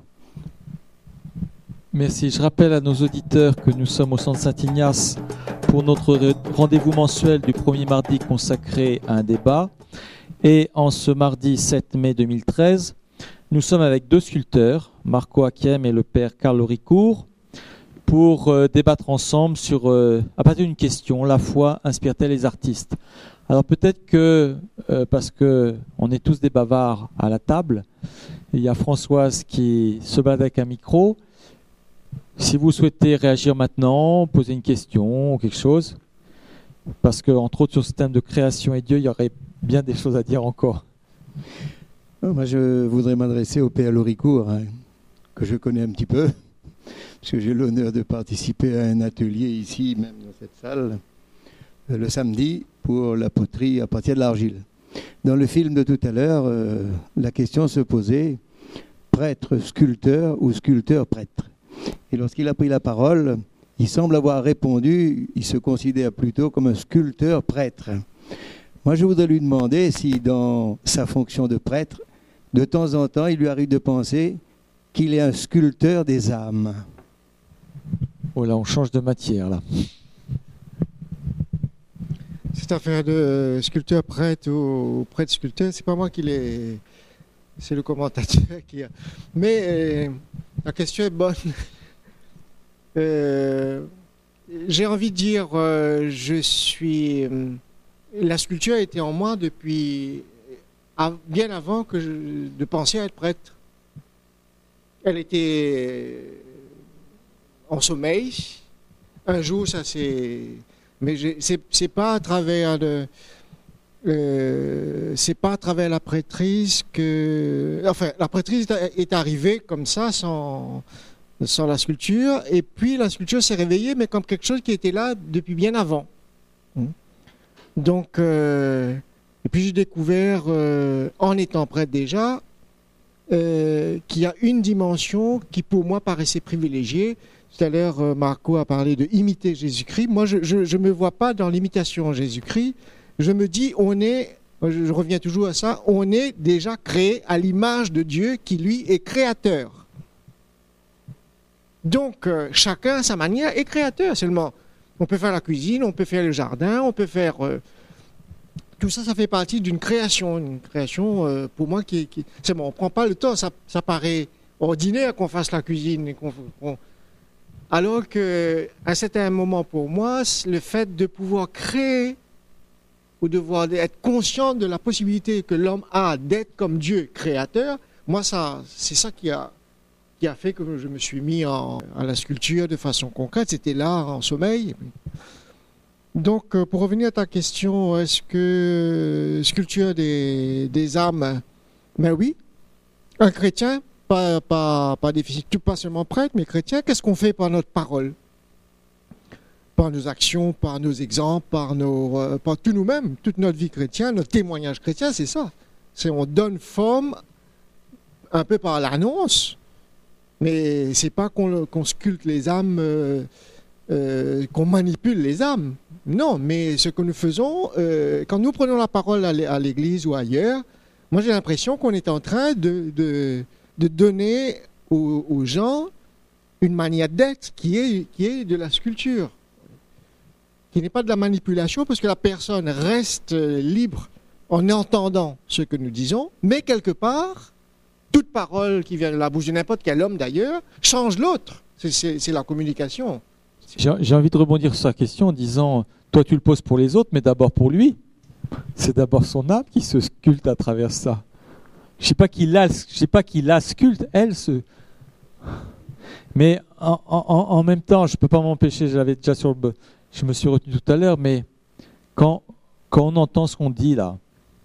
Merci. Je rappelle à nos auditeurs que nous sommes au Centre Saint-Ignace pour notre rendez-vous mensuel du premier mardi consacré à un débat. Et en ce mardi 7 mai 2013, nous sommes avec 2 sculpteurs, Marco Hakiem et le père Carl Loricourt, pour débattre ensemble sur, à partir d'une question, la foi inspire-t-elle les artistes? Alors peut-être que, parce qu'on est tous des bavards à la table, il y a Françoise qui se balade avec un micro. Si vous souhaitez réagir maintenant, poser une question ou quelque chose, parce que entre autres sur ce thème de création et Dieu, il y aurait bien des choses à dire encore. Moi, je voudrais m'adresser au père Loricourt, que je connais un petit peu, parce que j'ai l'honneur de participer à un atelier ici, même dans cette salle, le samedi, pour la poterie à partir de l'argile. Dans le film de tout à l'heure, la question se posait, prêtre sculpteur ou sculpteur prêtre. Et lorsqu'il a pris la parole, il semble avoir répondu, il se considère plutôt comme un sculpteur prêtre. Moi, je voudrais lui demander si dans sa fonction de prêtre, de temps en temps, il lui arrive de penser qu'il est un sculpteur des âmes. Oh là, on change de matière, là. Cette affaire de sculpteur prêtre ou prêtre sculpteur, c'est pas moi qui l'ai... C'est le commentateur qui a... Mais la question est bonne. J'ai envie de dire, je suis... La sculpture était en moi depuis bien avant de penser à être prêtre. Elle était en sommeil. Un jour, ça s'est... Mais c'est pas à travers c'est pas à travers la prêtrise que... Enfin, la prêtrise est arrivée comme ça, sans la sculpture. Et puis, la sculpture s'est réveillée, mais comme quelque chose qui était là depuis bien avant. Donc, et puis j'ai découvert, en étant prêtre déjà, qu'il y a une dimension qui pour moi paraissait privilégiée. Tout à l'heure, Marco a parlé de imiter Jésus-Christ. Moi, je ne me vois pas dans l'imitation en Jésus-Christ. Je me dis, je reviens toujours à ça, on est déjà créé à l'image de Dieu qui, lui, est créateur. Donc, chacun à sa manière est créateur seulement. On peut faire la cuisine, on peut faire le jardin, on peut faire... tout ça, ça fait partie d'une création. Une création, pour moi, c'est bon, on ne prend pas le temps. Ça paraît ordinaire qu'on fasse la cuisine. Alors qu'à un certain moment, pour moi, le fait de pouvoir créer ou de être conscient de la possibilité que l'homme a d'être comme Dieu créateur, moi, c'est ça qui a fait que je me suis mis à la sculpture de façon concrète. C'était l'art en sommeil. Donc, pour revenir à ta question, est-ce que sculpture des âmes? Ben oui, un chrétien, pas déficit, pas seulement prêtre, mais chrétien, qu'est-ce qu'on fait par notre parole? Par nos actions, par nos exemples, par tout nous-mêmes, toute notre vie chrétienne, notre témoignage chrétien, c'est ça. On donne forme un peu par l'annonce, mais c'est pas qu'on sculpte les âmes, qu'on manipule les âmes. Non, mais ce que nous faisons, quand nous prenons la parole à l'église ou ailleurs, moi j'ai l'impression qu'on est en train de donner aux gens une manière d'être qui est de la sculpture, qui n'est pas de la manipulation, parce que la personne reste libre en entendant ce que nous disons, mais quelque part, toute parole qui vient de la bouche de n'importe quel homme d'ailleurs change l'autre. C'est la communication. J'ai envie de rebondir sur sa question en disant, toi tu le poses pour les autres, mais d'abord pour lui. C'est d'abord son âme qui se sculpte à travers ça. Je ne sais pas qui la sculpte, elle se... Mais en même temps, je ne peux pas m'empêcher, je me suis retenu tout à l'heure, mais quand on entend ce qu'on dit là,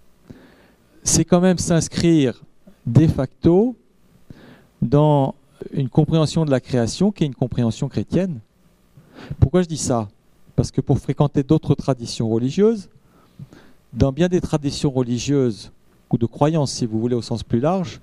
c'est quand même s'inscrire de facto dans une compréhension de la création qui est une compréhension chrétienne. Pourquoi je dis ça? Parce que pour fréquenter d'autres traditions religieuses, dans bien des traditions religieuses, ou de croyances si vous voulez au sens plus large,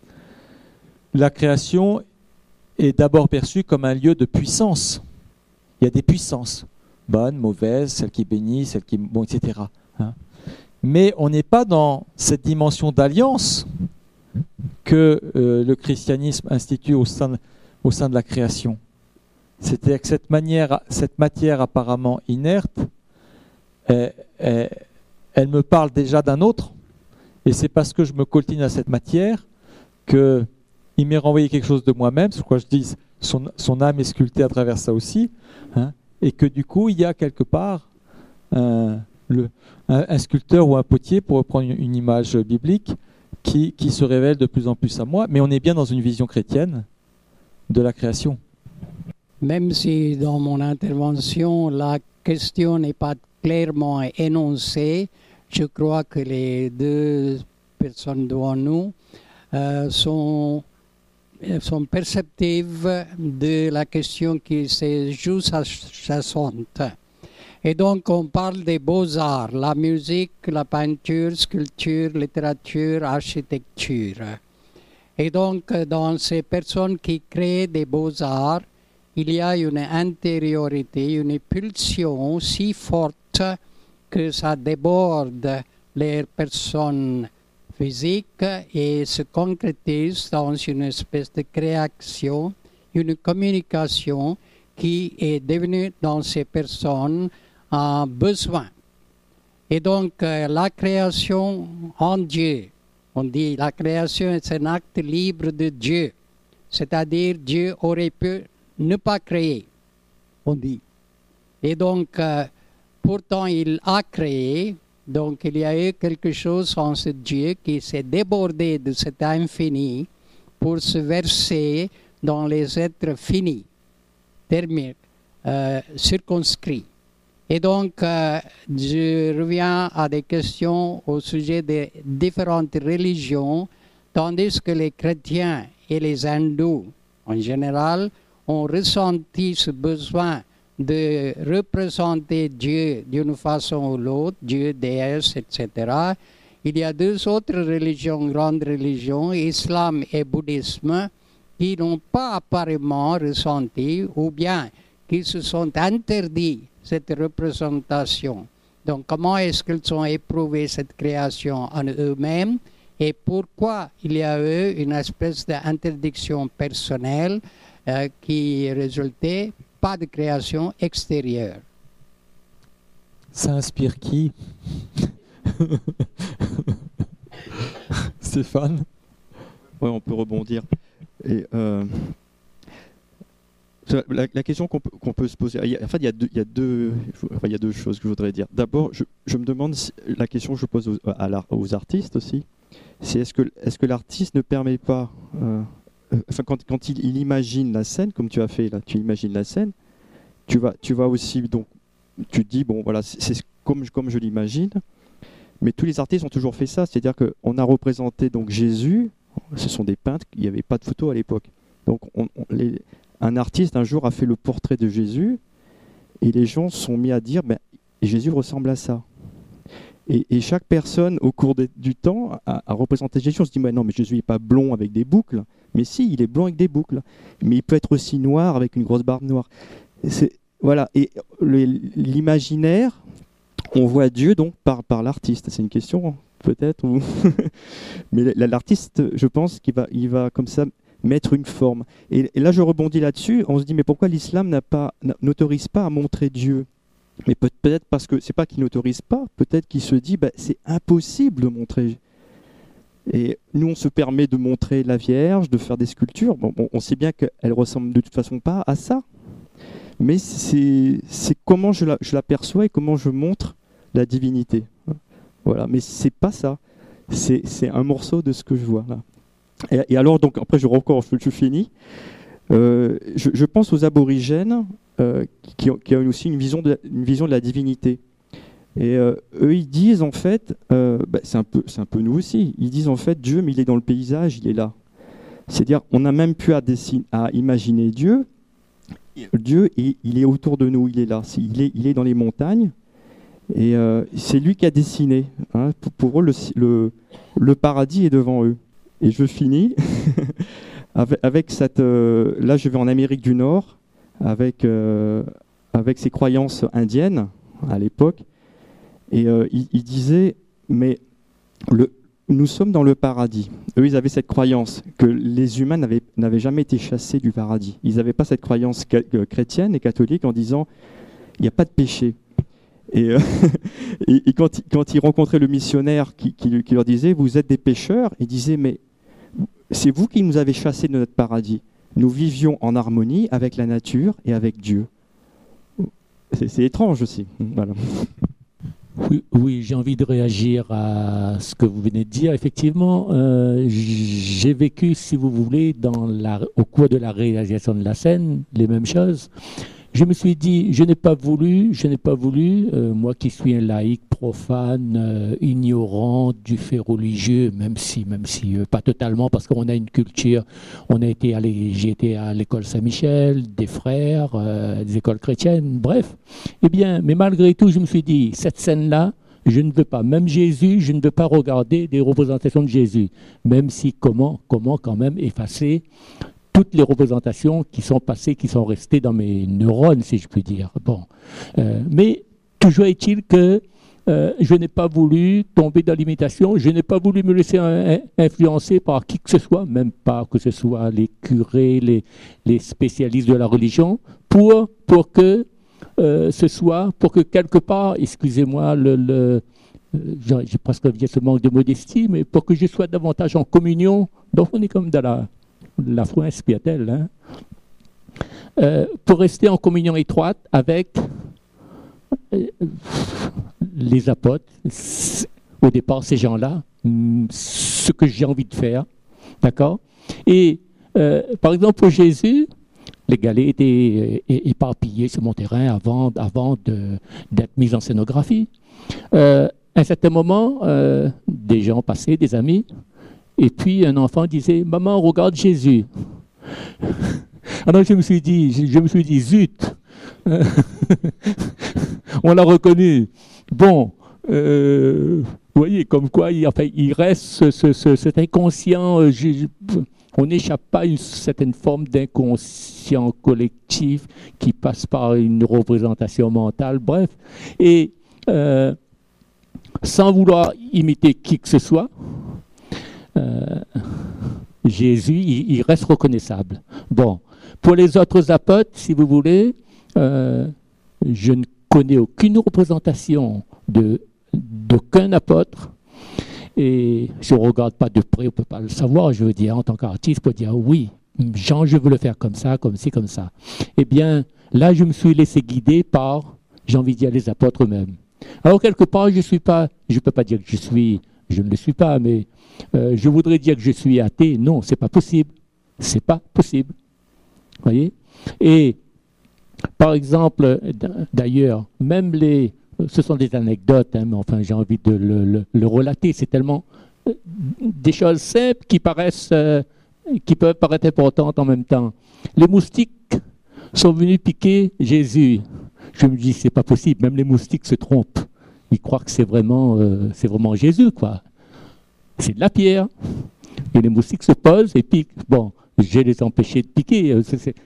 la création est d'abord perçue comme un lieu de puissance. Il y a des puissances, bonnes, mauvaises, celles qui bénissent, celles qui... bon, etc. Mais on n'est pas dans cette dimension d'alliance que le christianisme institue au sein de la création. C'est-à-dire que cette matière apparemment inerte, elle me parle déjà d'un autre, Et c'est parce que je me coltine à cette matière qu'il m'est renvoyé quelque chose de moi-même, c'est pourquoi je dis son âme est sculptée à travers ça aussi, hein, et que du coup, il y a quelque part un sculpteur ou un potier, pour reprendre une image biblique, qui se révèle de plus en plus à moi, mais on est bien dans une vision chrétienne de la création. Même si dans mon intervention, la question n'est pas clairement énoncée, je crois que les deux personnes devant nous sont perceptives de la question qui se joue jacente. Et donc on parle des beaux-arts, la musique, la peinture, sculpture, littérature, architecture. Et donc dans ces personnes qui créent des beaux-arts, il y a une intériorité, une pulsion si forte que ça déborde les personnes physiques et se concrétise dans une espèce de création, une communication qui est devenue dans ces personnes un besoin. Et donc la création en Dieu, on dit la création est un acte libre de Dieu, c'est-à-dire Dieu aurait pu ne pas créer, on dit. Et donc, pourtant, il a créé, donc il y a eu quelque chose en ce Dieu qui s'est débordé de cet infini pour se verser dans les êtres finis, circonscrits. Et donc, je reviens à des questions au sujet des différentes religions, tandis que les chrétiens et les hindous, en général, ont ressenti ce besoin de représenter Dieu d'une façon ou l'autre, Dieu, déesse, etc. Il y a deux autres religions, grandes religions, islam et bouddhisme, qui n'ont pas apparemment ressenti ou bien qui se sont interdits cette représentation. Donc comment est-ce qu'ils ont éprouvé cette création en eux-mêmes et pourquoi il y a eu une espèce d'interdiction personnelle qui résultait pas de création extérieure. Ça inspire qui? Stéphane? Oui, on peut rebondir. Et, la question qu'on peut se poser, il y a deux choses que je voudrais dire. D'abord, je me demande la question que je pose aux artistes aussi, c'est est-ce que l'artiste ne permet pas, quand il imagine la scène, comme tu as fait là, tu imagines la scène, tu vas aussi, donc tu te dis bon voilà, c'est comme je l'imagine, mais tous les artistes ont toujours fait ça, c'est-à-dire qu'on a représenté donc Jésus, ce sont des peintres, il n'y avait pas de photo à l'époque, donc un artiste un jour a fait le portrait de Jésus et les gens se sont mis à dire ben, Jésus ressemble à ça. Et chaque personne au cours du temps a représenté Jésus. On se dit ben non mais Jésus n'est pas blond avec des boucles, mais si il est blond avec des boucles, mais il peut être aussi noir avec une grosse barbe noire. Voilà, et l'imaginaire, on voit Dieu donc par l'artiste. C'est une question peut-être, mais l'artiste, je pense qu'il va comme ça mettre une forme. Et là, je rebondis là-dessus. On se dit, mais pourquoi l'islam n'autorise pas à montrer Dieu? Mais peut-être parce que c'est pas qu'il n'autorise pas, peut-être qu'il se dit, bah, c'est impossible de montrer. Et nous, on se permet de montrer la Vierge, de faire des sculptures. Bon, on sait bien qu'elle ressemble de toute façon pas à ça. Mais c'est comment je l'aperçois et comment je montre la divinité. Voilà, mais c'est pas ça. C'est un morceau de ce que je vois là. Et alors, donc, après, je finis. Je pense aux aborigènes qui ont aussi une vision de la divinité. Et eux, ils disent en fait, c'est un peu nous aussi, ils disent en fait, Dieu, mais il est dans le paysage, il est là. C'est-à-dire, on a même pu à imaginer Dieu. Dieu, il est autour de nous, il est là. Il est dans les montagnes. Et c'est lui qui a dessiné. Hein. Pour eux, le paradis est devant eux. Et je finis avec cette... là, je vais en Amérique du Nord, avec ces croyances indiennes à l'époque. Et il disait, mais nous sommes dans le paradis. Eux, ils avaient cette croyance que les humains n'avaient jamais été chassés du paradis. Ils n'avaient pas cette croyance chrétienne et catholique en disant, il n'y a pas de péché. Et, et quand il rencontrait le missionnaire qui leur disait, vous êtes des pécheurs, il disait, mais c'est vous qui nous avez chassés de notre paradis. Nous vivions en harmonie avec la nature et avec Dieu. C'est étrange aussi. Voilà. Oui, j'ai envie de réagir à ce que vous venez de dire. Effectivement, j'ai vécu, si vous voulez, au cours de la réalisation de la scène, les mêmes choses. Je me suis dit, je n'ai pas voulu, moi qui suis un laïc profane, ignorant du fait religieux, même si pas totalement, parce qu'on a une culture, j'ai été à l'école Saint-Michel, des frères, des écoles chrétiennes, bref. Eh bien, mais malgré tout, je me suis dit, cette scène-là, je ne veux pas, même Jésus, je ne veux pas regarder des représentations de Jésus, même si comment quand même effacer toutes les représentations qui sont passées, qui sont restées dans mes neurones, si je puis dire. Bon. Mais toujours est-il que je n'ai pas voulu tomber dans l'imitation, je n'ai pas voulu me laisser influencer par qui que ce soit, même pas que ce soit les curés, les spécialistes de la religion, pour que pour que quelque part, excusez-moi, j'ai presque envie de ce manque de modestie, mais pour que je sois davantage en communion, donc on est comme dans la foi expiatoire, pour rester en communion étroite avec les apôtres, au départ ces gens-là, ce que j'ai envie de faire, d'accord? Et par exemple pour Jésus, les galets étaient éparpillés sur mon terrain avant d'être mis en scénographie. À un certain moment, des gens passaient, des amis, et puis un enfant disait « Maman, regarde Jésus ». Alors je me suis dit zut, on l'a reconnu. Bon, vous voyez, comme quoi il reste cet inconscient, on n'échappe pas à une certaine forme d'inconscient collectif qui passe par une représentation mentale, bref. Et sans vouloir imiter qui que ce soit, Jésus, il reste reconnaissable. Bon, pour les autres apôtres, si vous voulez, je ne connais aucune représentation d'aucun apôtre, et je ne regarde pas de près, on ne peut pas le savoir, je veux dire, en tant qu'artiste, pour dire oui, Jean, je veux le faire comme ça, comme ci, comme ça. Eh bien, là, je me suis laissé guider par, j'ai envie de dire, les apôtres eux-mêmes. Alors, quelque part, je ne peux pas dire que je ne le suis pas, mais je voudrais dire que je suis athée. Non, c'est pas possible. C'est pas possible. Vous voyez? Et par exemple, d'ailleurs, même ce sont des anecdotes, hein, mais enfin, j'ai envie de le relater. C'est tellement des choses simples qui peuvent paraître importantes en même temps. Les moustiques sont venus piquer Jésus. Je me dis, c'est pas possible. Même les moustiques se trompent. Ils croient que c'est vraiment Jésus, quoi. C'est de la pierre. Et les moustiques se posent et piquent. Bon, je les empêchés de piquer.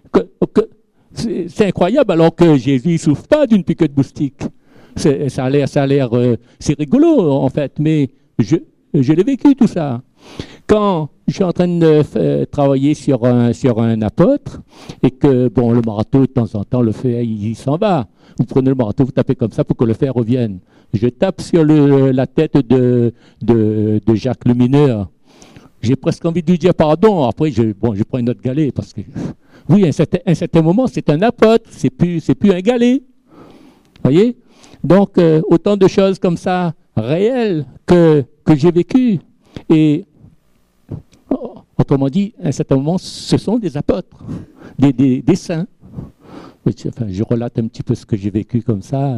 C'est incroyable, alors que Jésus ne souffre pas d'une piqûre de moustique. Ça a l'air, c'est rigolo en fait, mais je l'ai vécu tout ça. Quand je suis en train de travailler sur un apôtre et que bon, le marteau de temps en temps le fer il s'en va. Vous prenez le marteau, vous tapez comme ça pour que le fer revienne. Je tape sur la tête de Jacques le mineur. J'ai presque envie de lui dire pardon. Après, je prends une autre galet parce que oui, à un certain moment, c'est un apôtre, c'est plus un galet. Vous voyez? Donc, autant de choses comme ça, réelles, que j'ai vécues. Et, autrement dit, à un certain moment, ce sont des apôtres, des saints. Enfin, je relate un petit peu ce que j'ai vécu comme ça.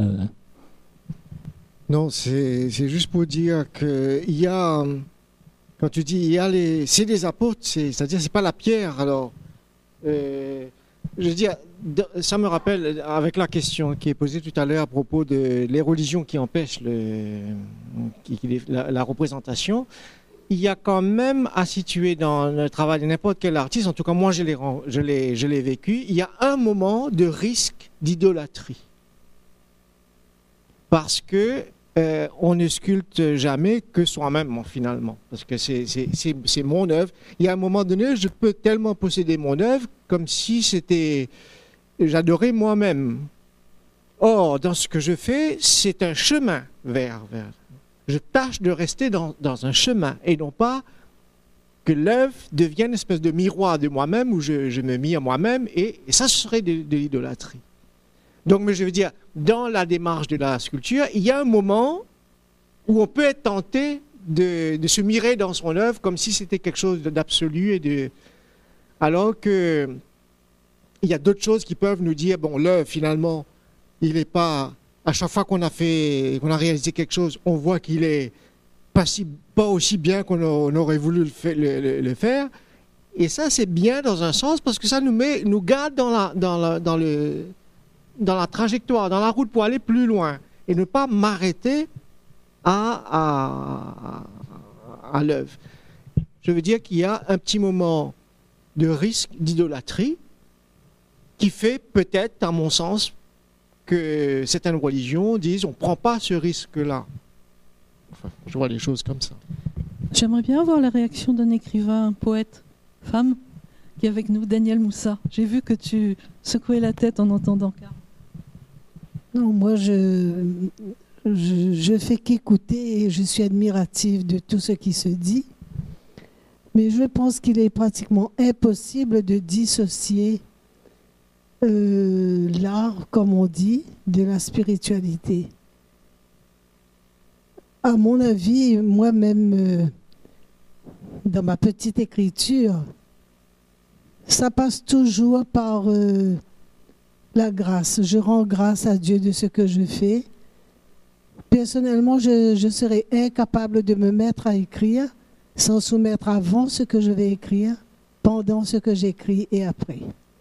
Non, c'est juste pour dire qu'il y a, quand tu dis, c'est des apôtres, c'est-à-dire c'est pas la pierre. Alors, je veux dire, ça me rappelle avec la question qui est posée tout à l'heure à propos de les religions qui empêchent la représentation. Il y a quand même à situer dans le travail de n'importe quel artiste, en tout cas moi je l'ai vécu, il y a un moment de risque d'idolâtrie. Parce que on ne sculpte jamais que soi-même finalement, parce que c'est mon œuvre. Il y a un moment donné, je peux tellement posséder mon œuvre comme si j'adorais moi-même. Or, dans ce que je fais, c'est un chemin vers. Je tâche de rester dans un chemin et non pas que l'œuvre devienne une espèce de miroir de moi-même où je me mis à moi-même et ça serait de l'idolâtrie. Donc, mais je veux dire, dans la démarche de la sculpture, il y a un moment où on peut être tenté de se mirer dans son œuvre comme si c'était quelque chose d'absolu alors que il y a d'autres choses qui peuvent nous dire, bon, l'œuvre, finalement, il n'est pas... À chaque fois qu'on a réalisé quelque chose, on voit qu'il est pas aussi bien qu'on aurait voulu le faire. Et ça, c'est bien dans un sens parce que ça nous garde dans la trajectoire, dans la route pour aller plus loin et ne pas m'arrêter à l'œuvre. Je veux dire qu'il y a un petit moment de risque d'idolâtrie qui fait peut-être, à mon sens, que certaines religions disent on ne prend pas ce risque-là. Enfin, je vois les choses comme ça. J'aimerais bien avoir la réaction d'un écrivain, un poète, femme, qui est avec nous, Daniel Moussa. J'ai vu que tu secouais la tête en entendant Karl. Non, moi je fais qu'écouter et je suis admirative de tout ce qui se dit. Mais je pense qu'il est pratiquement impossible de dissocier l'art, comme on dit, de la spiritualité. À mon avis, moi-même, dans ma petite écriture, ça passe toujours par la grâce. Je rends grâce à Dieu de ce que je fais. Personnellement, je serais incapable de me mettre à écrire sans soumettre avant ce que je vais écrire, pendant ce que j'écris et après.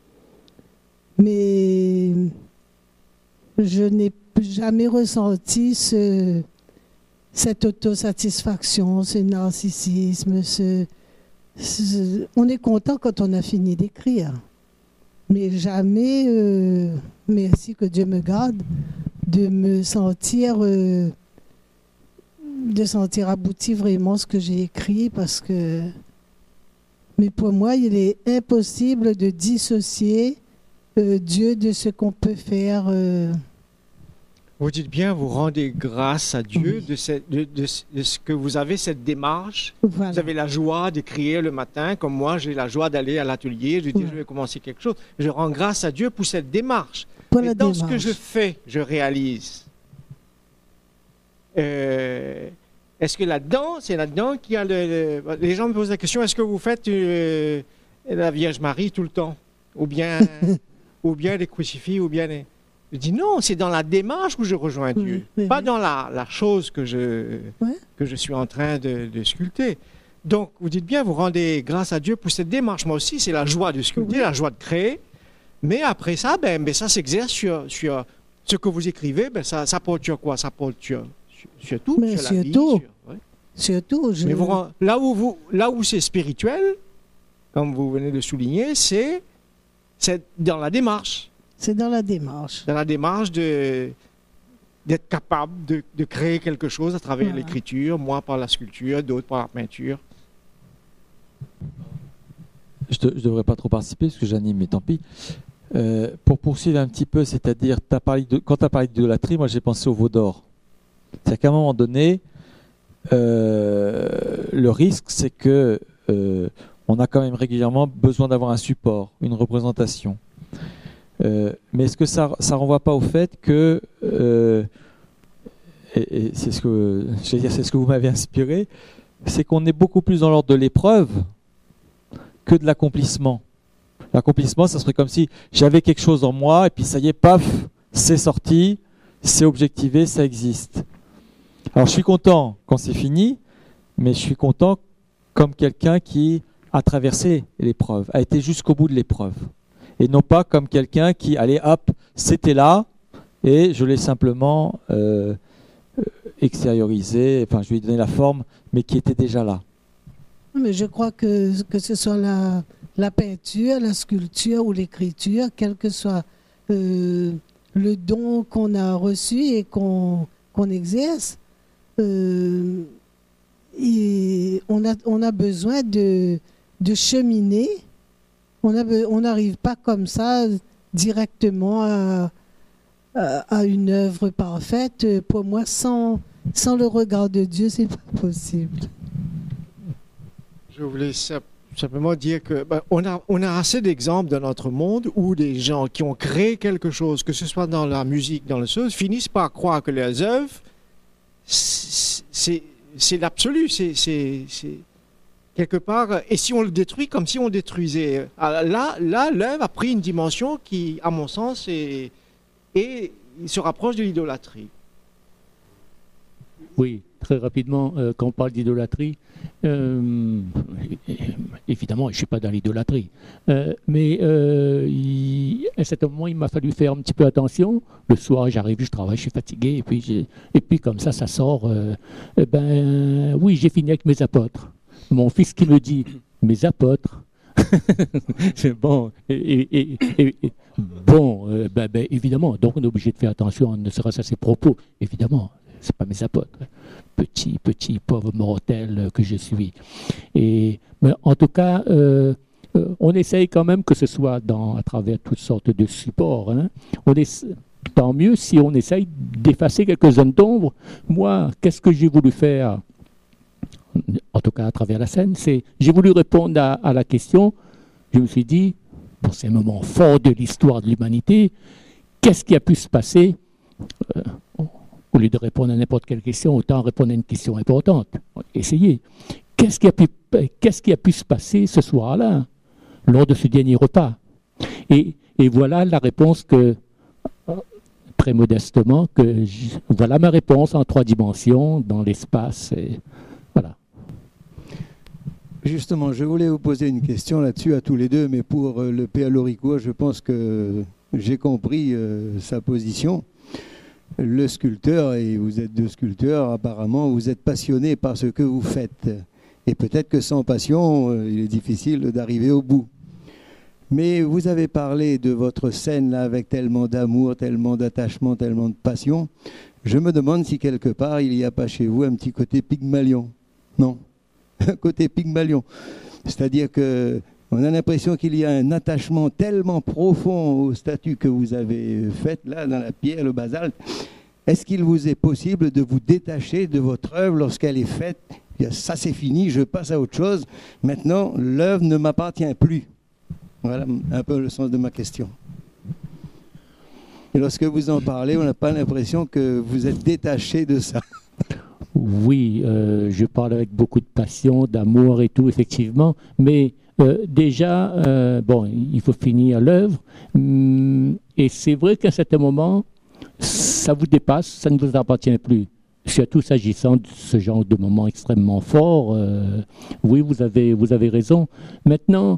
Mais je n'ai jamais ressenti cette autosatisfaction, ce narcissisme. On est content quand on a fini d'écrire. Mais jamais, merci que Dieu me garde, de me sentir abouti vraiment ce que j'ai écrit parce que... Mais pour moi, il est impossible de dissocier Dieu de ce qu'on peut faire. Vous dites bien, vous rendez grâce à Dieu de ce que vous avez cette démarche. Voilà. Vous avez la joie d'écrire le matin, comme moi, j'ai la joie d'aller à l'atelier. Je dis, je vais commencer quelque chose. Je rends grâce à Dieu pour cette démarche. Mais dans ce que je fais, je réalise. Est-ce que là-dedans, c'est là-dedans qu'il y a les gens me posent la question, est-ce que vous faites la Vierge Marie tout le temps? Ou bien les crucifix, ou bien les... Je dis non, c'est dans la démarche où je rejoins Dieu, pas dans la chose que je suis en train de sculpter. Donc, vous dites bien, vous rendez grâce à Dieu pour cette démarche. Moi aussi, c'est la joie de sculpter, la joie de créer. Mais après ça, ça s'exerce sur ce que vous écrivez. Ça porte sur quoi? Ça porte sur tout. Mais sur la vie, surtout. Mais là où c'est spirituel, comme vous venez de souligner, c'est dans la démarche. C'est dans la démarche. Dans la démarche d'être capable de créer quelque chose à travers l'écriture, moi par la sculpture, d'autres par la peinture. Je ne devrais pas trop participer parce que j'anime, mais tant pis. Pour poursuivre un petit peu, c'est-à-dire, quand tu as parlé d'idolâtrie, moi j'ai pensé au veau d'or. C'est-à-dire qu'à un moment donné, le risque, c'est que on a quand même régulièrement besoin d'avoir un support, une représentation. Mais est-ce que ça renvoie pas au fait que, et c'est ce que vous m'avez inspiré, c'est qu'on est beaucoup plus dans l'ordre de l'épreuve que de l'accomplissement. L'accomplissement, ça serait comme si j'avais quelque chose en moi et puis ça y est, paf, c'est sorti, c'est objectivé, ça existe. Alors je suis content quand c'est fini, mais je suis content comme quelqu'un qui a traversé l'épreuve, a été jusqu'au bout de l'épreuve. Et non pas comme quelqu'un qui, allez hop, c'était là, et je l'ai simplement extériorisé, enfin je lui ai donné la forme, mais qui était déjà là. Mais je crois que ce soit la peinture, la sculpture ou l'écriture, quel que soit le don qu'on a reçu et qu'on exerce, on a besoin de cheminer. On n'arrive pas comme ça directement à une œuvre parfaite. Pour moi, sans le regard de Dieu, c'est pas possible. Je voulais simplement dire que on a assez d'exemples dans notre monde où des gens qui ont créé quelque chose, que ce soit dans la musique, dans les choses, finissent par croire que leurs œuvres, c'est l'absolu, c'est quelque part. Et si on le détruit, comme si on détruisait. Là, l'œuvre a pris une dimension qui, à mon sens, et il se rapproche de l'idolâtrie. Oui, très rapidement, quand on parle d'idolâtrie, évidemment, je ne suis pas dans l'idolâtrie, mais à un certain moment, il m'a fallu faire un petit peu attention. Le soir, j'arrive, je travaille, je suis fatigué, et puis comme ça sort. Oui, j'ai fini avec mes apôtres. Mon fils qui me dit, mes apôtres. C'est bon, évidemment, donc on est obligé de faire attention, ne serait-ce à ses propos, évidemment. C'est pas mes apôtres, petit pauvre mortel que je suis. Mais en tout cas, on essaye quand même que ce soit à travers toutes sortes de supports. Hein. Tant mieux si on essaye d'effacer quelques zones d'ombre. Moi, qu'est-ce que j'ai voulu faire, en tout cas à travers la scène, j'ai voulu répondre à la question. Je me suis dit, pour ces moments forts de l'histoire de l'humanité, qu'est-ce qui a pu se passer au lieu de répondre à n'importe quelle question, autant répondre à une question importante. Essayez. Qu'est-ce qui a pu se passer ce soir-là, lors de ce dernier repas? Et voilà la réponse très modestement, voilà ma réponse en 3 dimensions, dans l'espace. Voilà. Justement, je voulais vous poser une question là-dessus à tous les deux, mais pour le Père Loricourt, je pense que j'ai compris sa position. Le sculpteur, et vous êtes 2 sculpteurs, apparemment, vous êtes passionné par ce que vous faites. Et peut-être que sans passion, il est difficile d'arriver au bout. Mais vous avez parlé de votre scène là, avec tellement d'amour, tellement d'attachement, tellement de passion. Je me demande si quelque part, il n'y a pas chez vous un petit côté Pygmalion. Non, un côté Pygmalion. C'est-à-dire que on a l'impression qu'il y a un attachement tellement profond aux statues que vous avez faites là, dans la pierre, le basalte. Est-ce qu'il vous est possible de vous détacher de votre œuvre lorsqu'elle est faite? Ça c'est fini, je passe à autre chose. Maintenant, l'œuvre ne m'appartient plus. Voilà un peu le sens de ma question. Et lorsque vous en parlez, on n'a pas l'impression que vous êtes détaché de ça. Oui, je parle avec beaucoup de passion, d'amour et tout, effectivement, mais déjà, il faut finir l'œuvre, et c'est vrai qu'à un certain moment, ça vous dépasse, ça ne vous appartient plus. Surtout s'agissant de ce genre de moments extrêmement forts, oui, vous avez raison. Maintenant,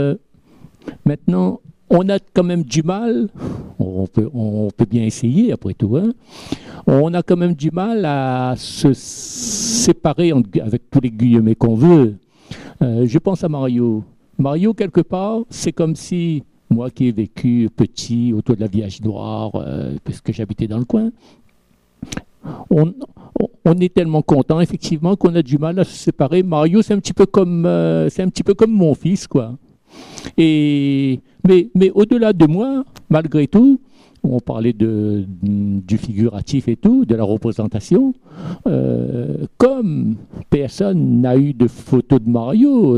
on a quand même du mal, on peut bien essayer après tout, hein, on a quand même du mal à se séparer avec tous les guillemets qu'on veut. Je pense à Mario. Mario, quelque part, c'est comme si, moi qui ai vécu petit autour de la Vierge Noire, puisque j'habitais dans le coin, on est tellement content, effectivement, qu'on a du mal à se séparer. Mario, c'est un petit peu comme mon fils, quoi. Mais au-delà de moi, malgré tout, on parlait du figuratif et tout, de la représentation. Comme personne n'a eu de photo de Mario,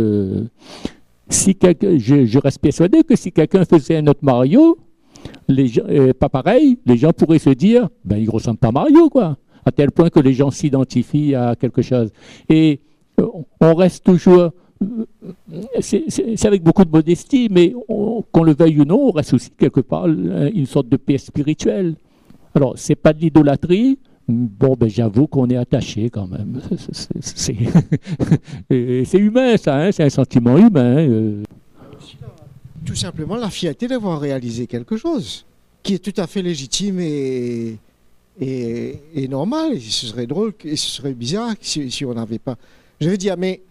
je reste persuadé que si quelqu'un faisait un autre Mario, pas pareil, les gens pourraient se dire, il ne ressemble pas à Mario, quoi. À tel point que les gens s'identifient à quelque chose. Et on reste toujours... C'est avec beaucoup de modestie, mais qu'on le veuille ou non, on reste aussi quelque part une sorte de paix spirituelle. Alors, c'est pas de l'idolâtrie. Bon, j'avoue qu'on est attaché quand même. C'est humain, ça, hein, c'est un sentiment humain. Tout simplement la fierté d'avoir réalisé quelque chose qui est tout à fait légitime et normal. Et ce serait drôle, et ce serait bizarre si on n'avait pas. Je veux dire, mais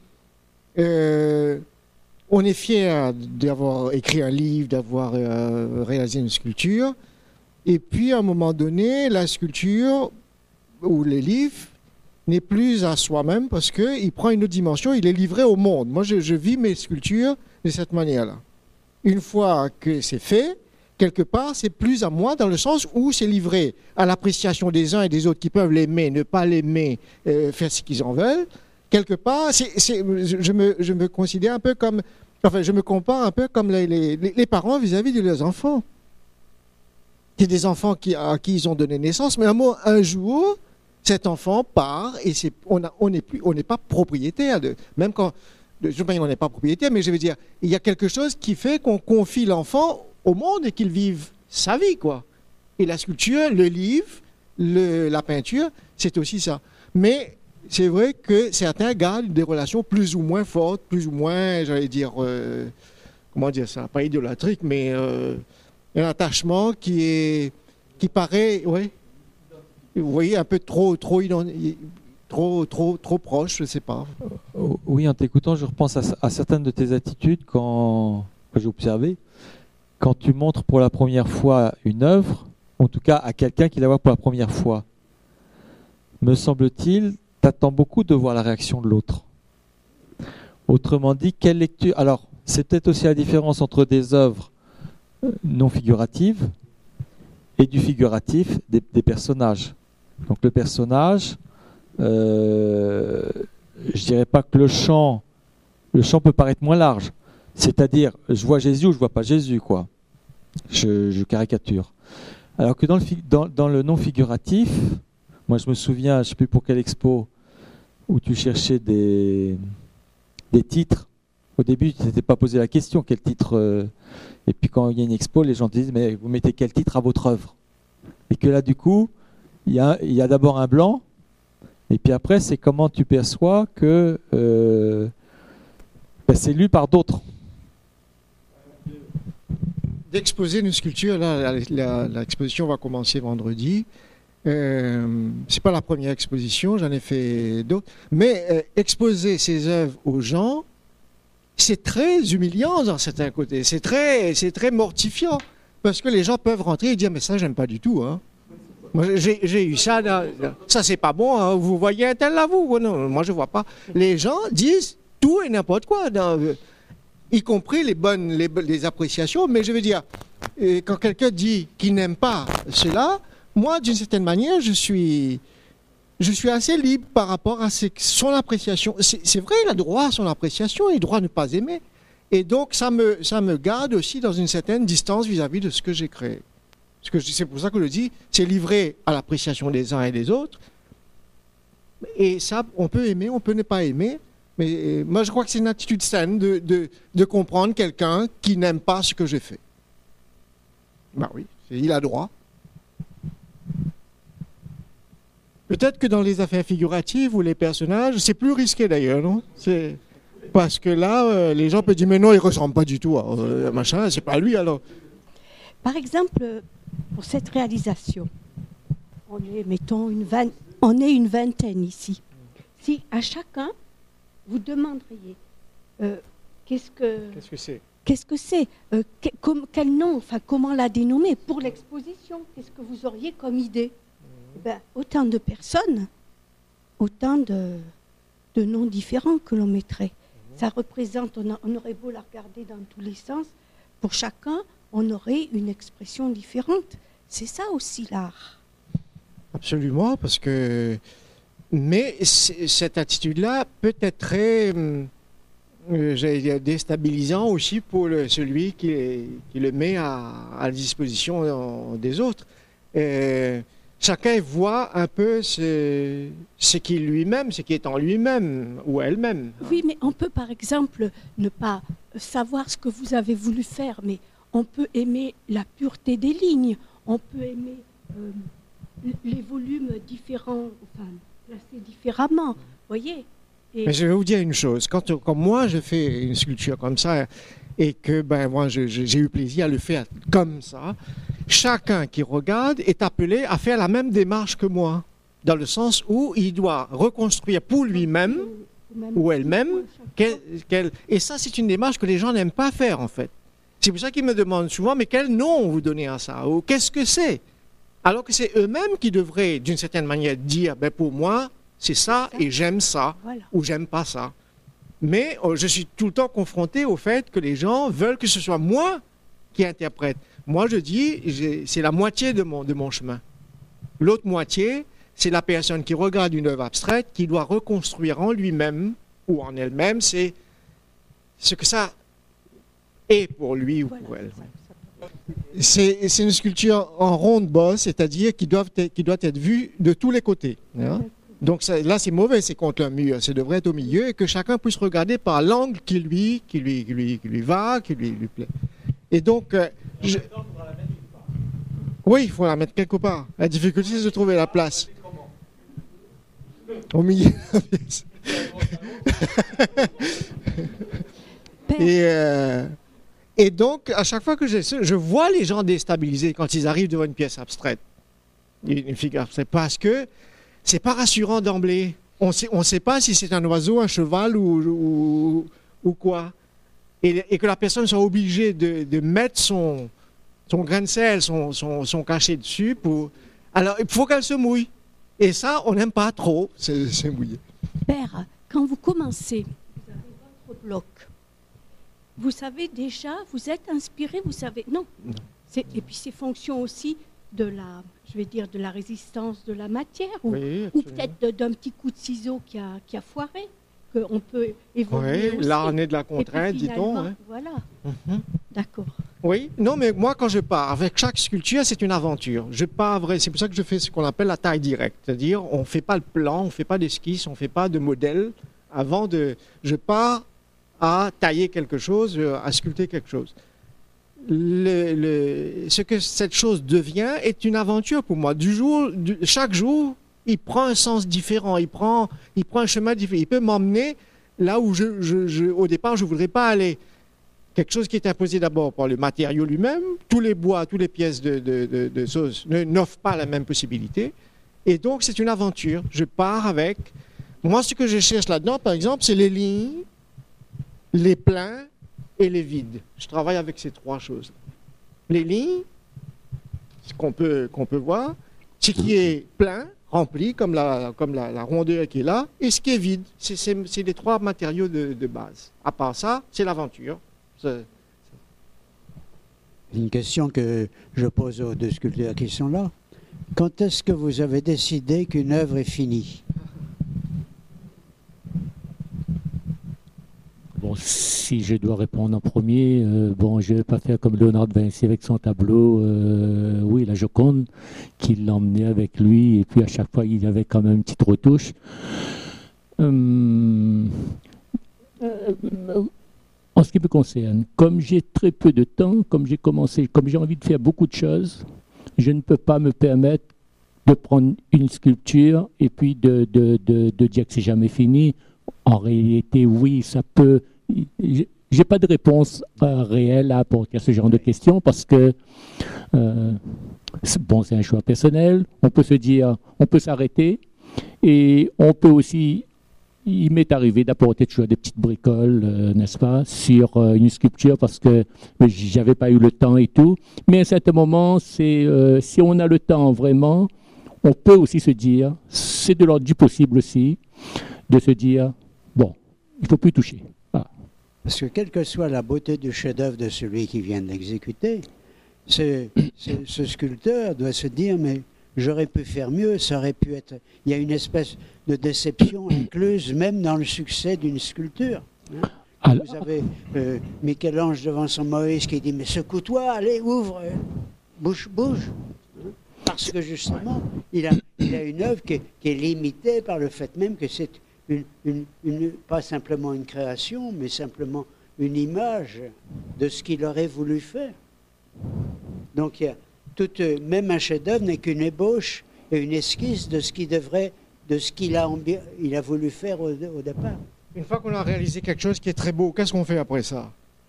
on est fier d'avoir écrit un livre, d'avoir réalisé une sculpture, et puis à un moment donné, la sculpture ou le livre n'est plus à soi-même parce qu'il prend une autre dimension, il est livré au monde. Moi, je vis mes sculptures de cette manière-là. Une fois que c'est fait, quelque part, c'est plus à moi dans le sens où c'est livré à l'appréciation des uns et des autres qui peuvent l'aimer, ne pas l'aimer, faire ce qu'ils en veulent. Quelque part, je me considère un peu comme, enfin, je me compare un peu comme les parents vis-à-vis de leurs enfants. C'est des enfants à qui ils ont donné naissance, mais un jour, cet enfant part et on n'est pas propriétaire de, même quand, je ne veux pas dire qu'on n'est pas propriétaire, mais je veux dire, il y a quelque chose qui fait qu'on confie l'enfant au monde et qu'il vive sa vie, quoi. Et la sculpture, le livre, la peinture, c'est aussi ça. Mais c'est vrai que certains gardent des relations plus ou moins fortes, plus ou moins, j'allais dire, comment dire ça, pas idolâtrique, mais un attachement qui paraît, ouais, vous voyez, un peu trop proche, je ne sais pas. Oui, en t'écoutant, je repense à certaines de tes attitudes que j'ai observées. Quand tu montres pour la première fois une œuvre, en tout cas à quelqu'un qui la voit pour la première fois, me semble-t-il, t'attends beaucoup de voir la réaction de l'autre. Autrement dit, quelle lecture... Alors, c'est peut-être aussi la différence entre des œuvres non figuratives et du figuratif des personnages. Donc le personnage, je dirais pas que le champ peut paraître moins large. C'est-à-dire, je vois Jésus ou je vois pas Jésus, quoi. Je caricature. Alors que dans le non figuratif, moi je me souviens, je sais plus pour quelle expo, où tu cherchais des titres. Au début, tu t'étais pas posé la question, quel titre. Et puis quand il y a une expo, les gens te disent, mais vous mettez quel titre à votre œuvre? Et que là, du coup, il y a d'abord un blanc, et puis après, c'est comment tu perçois que c'est lu par d'autres. D'exposer une sculpture, là, l'exposition va commencer vendredi. C'est pas la première exposition, j'en ai fait d'autres. Mais exposer ces œuvres aux gens, c'est très humiliant d'un certain côté. C'est très mortifiant. Parce que les gens peuvent rentrer et dire, mais ça, j'aime pas du tout. Hein. Moi, j'ai eu ça. Ça, c'est pas bon. Hein. Vous voyez un tel là, vous? Non, moi, je vois pas. Les gens disent tout et n'importe quoi. Y compris les appréciations. Mais je veux dire, quand quelqu'un dit qu'il n'aime pas cela, moi, d'une certaine manière, je suis assez libre par rapport à son appréciation. C'est vrai, il a droit à son appréciation, il a droit à ne pas aimer. Et donc, ça me garde aussi dans une certaine distance vis-à-vis de ce que j'ai créé. C'est pour ça que je dis, c'est livré à l'appréciation des uns et des autres. Et ça, on peut aimer, on peut ne pas aimer. Mais moi, je crois que c'est une attitude saine de comprendre quelqu'un qui n'aime pas ce que j'ai fait. Ben oui, il a droit. Peut-être que dans les affaires figuratives ou les personnages, c'est plus risqué d'ailleurs, non? Parce que là, les gens peuvent dire, mais non, il ne ressemble pas du tout à machin, c'est pas lui alors. Par exemple, pour cette réalisation, on est, mettons, une vingtaine ici. Si à chacun, vous demanderiez, qu'est-ce que c'est? Qu'est-ce que c'est? Quel nom? Enfin, comment la dénommer pour l'exposition? Qu'est-ce que vous auriez comme idée? Autant de personnes, autant de noms différents que l'on mettrait. Ça représente, on aurait beau la regarder dans tous les sens, pour chacun, on aurait une expression différente. C'est ça aussi l'art. Absolument, parce que... Mais cette attitude-là peut être très, j'allais dire, déstabilisant aussi pour celui qui le met à la disposition des autres. Chacun voit un peu ce qui est lui-même, ce qui est en lui-même ou elle-même. Oui, mais on peut par exemple ne pas savoir ce que vous avez voulu faire, mais on peut aimer la pureté des lignes, on peut aimer les volumes différents, enfin placés différemment, vous voyez. Mais je vais vous dire une chose, quand moi je fais une sculpture comme ça et que moi j'ai eu plaisir à le faire comme ça, chacun qui regarde est appelé à faire la même démarche que moi, dans le sens où il doit reconstruire pour lui-même ou elle-même, et ça c'est une démarche que les gens n'aiment pas faire en fait. C'est pour ça qu'ils me demandent souvent, mais quel nom vous donnez à ça, ou qu'est-ce que c'est? Alors que c'est eux-mêmes qui devraient d'une certaine manière dire, pour moi c'est ça et j'aime ça, voilà, ou j'aime pas ça. Mais je suis tout le temps confronté au fait que les gens veulent que ce soit moi qui interprète. Moi, je dis, c'est la moitié de mon chemin. L'autre moitié, c'est la personne qui regarde une œuvre abstraite, qui doit reconstruire en lui-même ou en elle-même, c'est ce que ça est pour lui ou pour elle. C'est une sculpture en ronde bosse, c'est-à-dire qui doit être vue de tous les côtés. Hein? Donc là, c'est mauvais, c'est contre un mur. Ça devrait être au milieu et que chacun puisse regarder par l'angle qui lui va, qui lui plaît. Et donc, oui, il faut la mettre quelque part. La difficulté, c'est de trouver la place. Au milieu de la pièce. Et donc, à chaque fois que je vois les gens déstabilisés quand ils arrivent devant une pièce abstraite, une figure abstraite, parce que c'est pas rassurant d'emblée. On ne sait pas si c'est un oiseau, un cheval ou quoi. Et que la personne soit obligée de mettre son grain de sel, son cachet dessus. Alors, il faut qu'elle se mouille. Et ça, on n'aime pas trop se mouiller. Père, quand vous commencez, vous avez votre bloc. Vous savez déjà, vous êtes inspiré, vous savez. Non. Et puis c'est fonction aussi de la résistance de la matière, ou peut-être d'un petit coup de ciseau qui a foiré, qu'on peut évoluer. Oui, là on est de la contrainte, dit-on. Hein. Voilà. D'accord. Oui, non, mais moi quand je pars, avec chaque sculpture, c'est une aventure. C'est pour ça que je fais ce qu'on appelle la taille directe. C'est-à-dire, on ne fait pas le plan, on ne fait pas d'esquisse, on ne fait pas de modèle avant de. Je pars à tailler quelque chose, à sculpter quelque chose. Ce que cette chose devient est une aventure pour moi. Chaque jour, il prend un sens différent, il prend un chemin différent. Il peut m'emmener là où au départ, je ne voudrais pas aller. Quelque chose qui est imposé d'abord par le matériau lui-même. Tous les bois, toutes les pièces de sauce n'offrent pas la même possibilité. Et donc, c'est une aventure. Je pars avec. Moi, ce que je cherche là-dedans, par exemple, c'est les lignes, les pleins et les vides. Je travaille avec ces trois choses. Les lignes, ce qu'on peut voir, ce qui est plein, rempli, comme la rondeur qui est là, et ce qui est vide. C'est les trois matériaux de base. À part ça, c'est l'aventure. Une question que je pose aux deux sculpteurs qui sont là. Quand est-ce que vous avez décidé qu'une œuvre est finie ? Bon, si je dois répondre en premier, je ne vais pas faire comme Léonard de Vinci avec son tableau, la Joconde, qu'il l'emmenait avec lui, et puis à chaque fois, il y avait quand même une petite retouche. En ce qui me concerne, comme j'ai très peu de temps, comme j'ai envie de faire beaucoup de choses, je ne peux pas me permettre de prendre une sculpture et puis de dire que c'est jamais fini. En réalité, oui, ça peut. J'ai pas de réponse réelle à apporter à ce genre de questions parce que c'est un choix personnel. On peut se dire, on peut s'arrêter et on peut aussi. Il m'est arrivé d'apporter toujours des petites bricoles, n'est-ce pas, sur une sculpture parce que j'avais pas eu le temps et tout. Mais à un certain moment, si on a le temps vraiment, on peut aussi se dire, c'est de l'ordre du possible aussi, de se dire, bon, il faut plus toucher. Voilà. Parce que quelle que soit la beauté du chef-d'œuvre de celui qui vient de l'exécuter, ce sculpteur doit se dire, mais j'aurais pu faire mieux, ça aurait pu être... Il y a une espèce de déception incluse même dans le succès d'une sculpture. Hein. Vous avez Michel-Ange devant son Moïse qui dit, mais secoue-toi, allez, ouvre, bouge. Hein. Parce que justement, il a une œuvre qui est limitée par le fait même que c'est pas simplement une création, mais simplement une image de ce qu'il aurait voulu faire. Donc il y a même un chef-d'œuvre n'est qu'une ébauche et une esquisse de ce qu'il a voulu faire au départ. Une fois qu'on a réalisé quelque chose qui est très beau, qu'est-ce qu'on fait après ça ?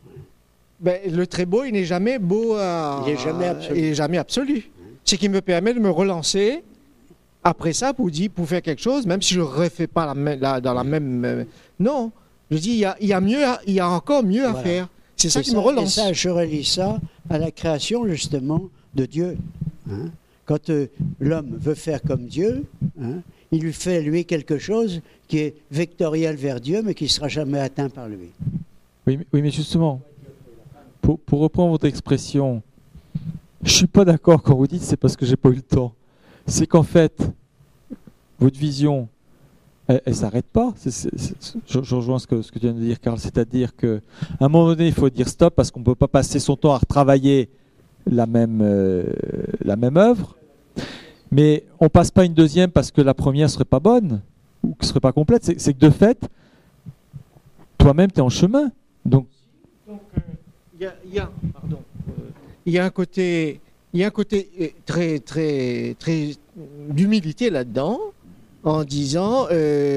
Le très beau, il n'est jamais beau. Il n'est jamais absolu. Ce qui me permet de me relancer après ça pour faire quelque chose, même si je ne refais pas dans la même. Non, je dis il y a encore mieux à faire. C'est ça qui me relance. Et ça, je relie ça à la création justement de Dieu. Hein. Quand l'homme veut faire comme Dieu, hein, il lui fait lui quelque chose qui est vectoriel vers Dieu, mais qui ne sera jamais atteint par lui. Oui, mais justement, pour reprendre votre expression, Je suis pas d'accord quand vous dites c'est parce que j'ai pas eu le temps. C'est qu'en fait, votre vision, elle s'arrête pas. Je rejoins ce que tu viens de dire, Karl. C'est-à-dire qu'à un moment donné, il faut dire stop parce qu'on ne peut pas passer son temps à retravailler la même œuvre. Mais on passe pas une deuxième parce que la première serait pas bonne ou que serait pas complète. C'est que de fait, toi-même, tu es en chemin. Donc, il y a un côté très, très, très d'humilité là-dedans, en disant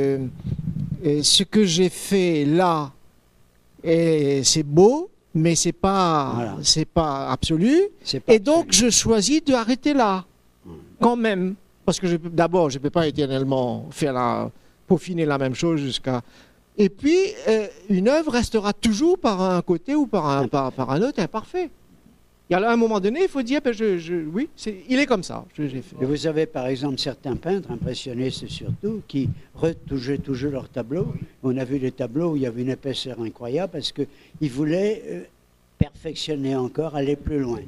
ce que j'ai fait là, c'est beau, mais c'est pas absolu. Et donc je choisis d'arrêter là, quand même, parce que d'abord je ne peux pas éternellement peaufiner la même chose jusqu'à. Et puis une œuvre restera toujours par un côté ou par un autre imparfait. Et à un moment donné, il faut dire, oui, il est comme ça. Et vous avez par exemple certains peintres, impressionnistes surtout, qui retouchaient toujours leurs tableaux. On a vu des tableaux où il y avait une épaisseur incroyable parce qu'ils voulaient perfectionner encore, aller plus loin.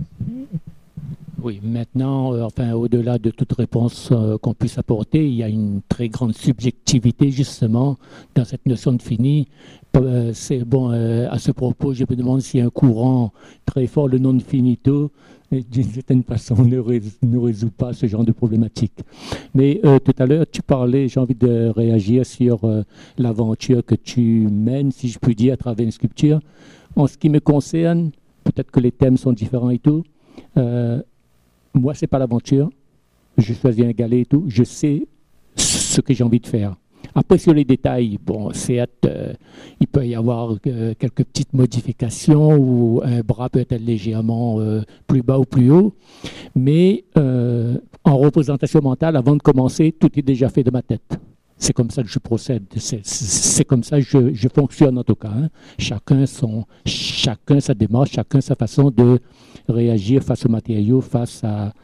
Oui, maintenant, au-delà de toute réponse qu'on puisse apporter, il y a une très grande subjectivité justement dans cette notion de fini. C'est bon, à ce propos, je me demande si un courant très fort, le non finito, d'une certaine façon, ne résout pas ce genre de problématique. Mais tout à l'heure, tu parlais, j'ai envie de réagir sur l'aventure que tu mènes, si je puis dire, à travers une sculpture. En ce qui me concerne, peut-être que les thèmes sont différents et tout. Moi, c'est pas l'aventure. Je choisis un galet et tout. Je sais ce que j'ai envie de faire. Après, sur les détails, bon, certes, il peut y avoir quelques petites modifications où un bras peut être légèrement plus bas ou plus haut. Mais en représentation mentale, avant de commencer, tout est déjà fait de ma tête. C'est comme ça que je procède. C'est comme ça que je fonctionne en tout cas. Hein. Chacun sa démarche, chacun sa façon de réagir face aux matériaux, face à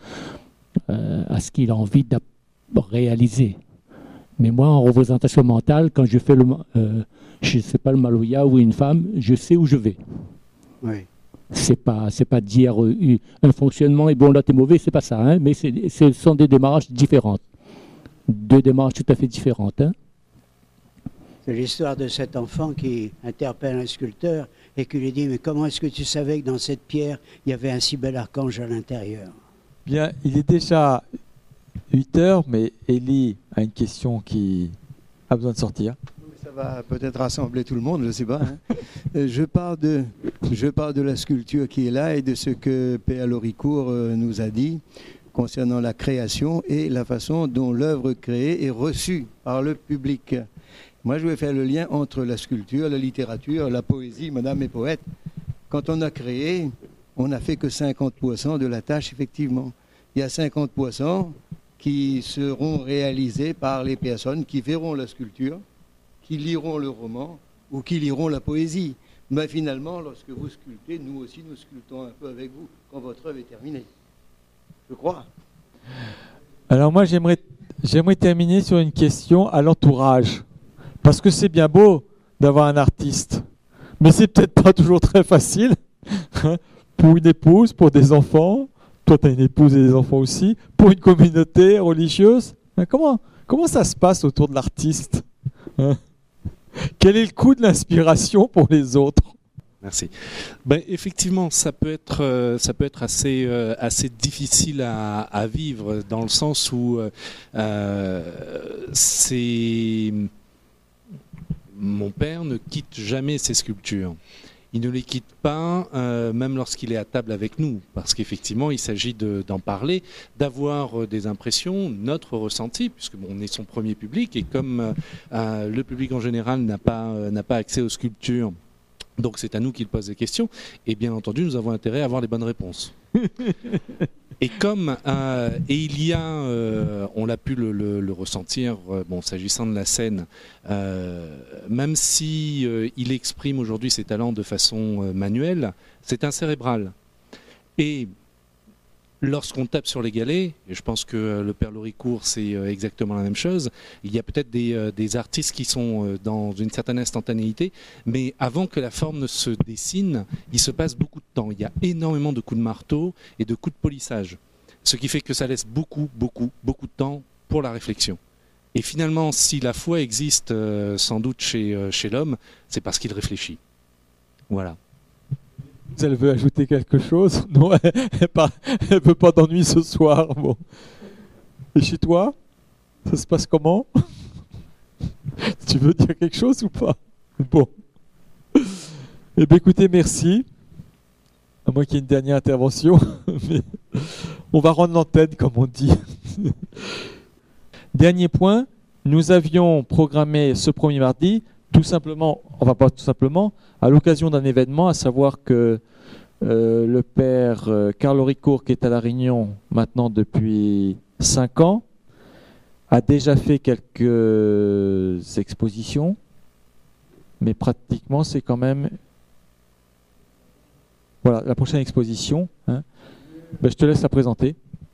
ce qu'il a envie de réaliser. Mais moi, en représentation mentale, quand je fais je sais pas, le Maloya ou une femme, je sais où je vais. Oui. C'est pas dire un fonctionnement est bon, là t'es mauvais, c'est pas ça. Hein, mais ce sont des démarches différentes. Deux démarches tout à fait différentes. Hein. C'est l'histoire de cet enfant qui interpelle un sculpteur et qui lui dit « Mais comment est-ce que tu savais que dans cette pierre, il y avait un si bel archange à l'intérieur ?» Bien, il est déjà 8 heures, mais Élie a une question qui a besoin de sortir. Ça va peut-être rassembler tout le monde, je ne sais pas. Hein. Je parle de la sculpture qui est là et de ce que P.A. Loricourt nous a dit concernant la création et la façon dont l'œuvre créée est reçue par le public. Moi, je vais faire le lien entre la sculpture, la littérature, la poésie, Madame est poète. Quand on a créé, on n'a fait que 50% de la tâche, effectivement. Il y a 50% qui seront réalisés par les personnes qui verront la sculpture, qui liront le roman ou qui liront la poésie. Mais finalement, lorsque vous sculptez, nous aussi, nous sculptons un peu avec vous quand votre œuvre est terminée. Je crois. Alors moi, j'aimerais terminer sur une question à l'entourage. Parce que c'est bien beau d'avoir un artiste, mais c'est peut-être pas toujours très facile pour une épouse, pour des enfants. Toi, tu as une épouse et des enfants aussi. Pour une communauté religieuse. Comment ça se passe autour de l'artiste? Quel est le coût de l'inspiration pour les autres? Merci. Effectivement, ça peut être assez difficile à vivre dans le sens où mon père ne quitte jamais ses sculptures. Il ne les quitte pas, même lorsqu'il est à table avec nous, parce qu'effectivement, il s'agit d'en parler, d'avoir des impressions, notre ressenti, puisque on est son premier public, et comme le public en général n'a pas accès aux sculptures, donc c'est à nous qu'il pose des questions, et bien entendu, nous avons intérêt à avoir les bonnes réponses. Et comme il y a, on l'a pu le ressentir, s'agissant de la scène, même si il exprime aujourd'hui ses talents de façon manuelle, c'est un cérébral. Et lorsqu'on tape sur les galets, et je pense que le Père Loricourt, c'est exactement la même chose, il y a peut-être des artistes qui sont dans une certaine instantanéité, mais avant que la forme ne se dessine, il se passe beaucoup de temps. Il y a énormément de coups de marteau et de coups de polissage, ce qui fait que ça laisse beaucoup de temps pour la réflexion. Et finalement, si la foi existe sans doute chez l'homme, c'est parce qu'il réfléchit. Voilà. Elle veut ajouter quelque chose? Non, elle veut pas d'ennui ce soir. Bon. Et chez toi, ça se passe comment? Tu veux dire quelque chose ou pas? Bon. Eh bien, écoutez, merci. À moins qu'il y ait une dernière intervention. Mais on va rendre l'antenne, comme on dit. Dernier point, nous avions programmé ce premier mardi, tout simplement, enfin pas tout simplement, à l'occasion d'un événement, à savoir que le père Karl Loricourt, qui est à La Réunion maintenant depuis 5 ans, a déjà fait quelques expositions, mais pratiquement c'est quand même... Voilà, la prochaine exposition. Hein. Ben, je te laisse la présenter.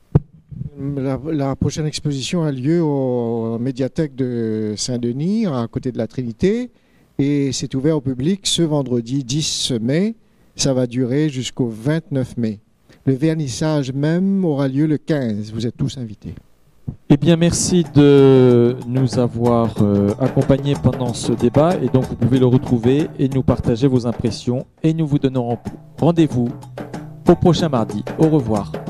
La prochaine exposition a lieu aux médiathèques de Saint-Denis, à côté de la Trinité, et c'est ouvert au public ce vendredi 10 mai. Ça va durer jusqu'au 29 mai. Le vernissage même aura lieu le 15. Vous êtes tous invités. Eh bien, merci de nous avoir accompagnés pendant ce débat. Et donc, vous pouvez le retrouver et nous partager vos impressions. Et nous vous donnons rendez-vous au prochain mardi. Au revoir.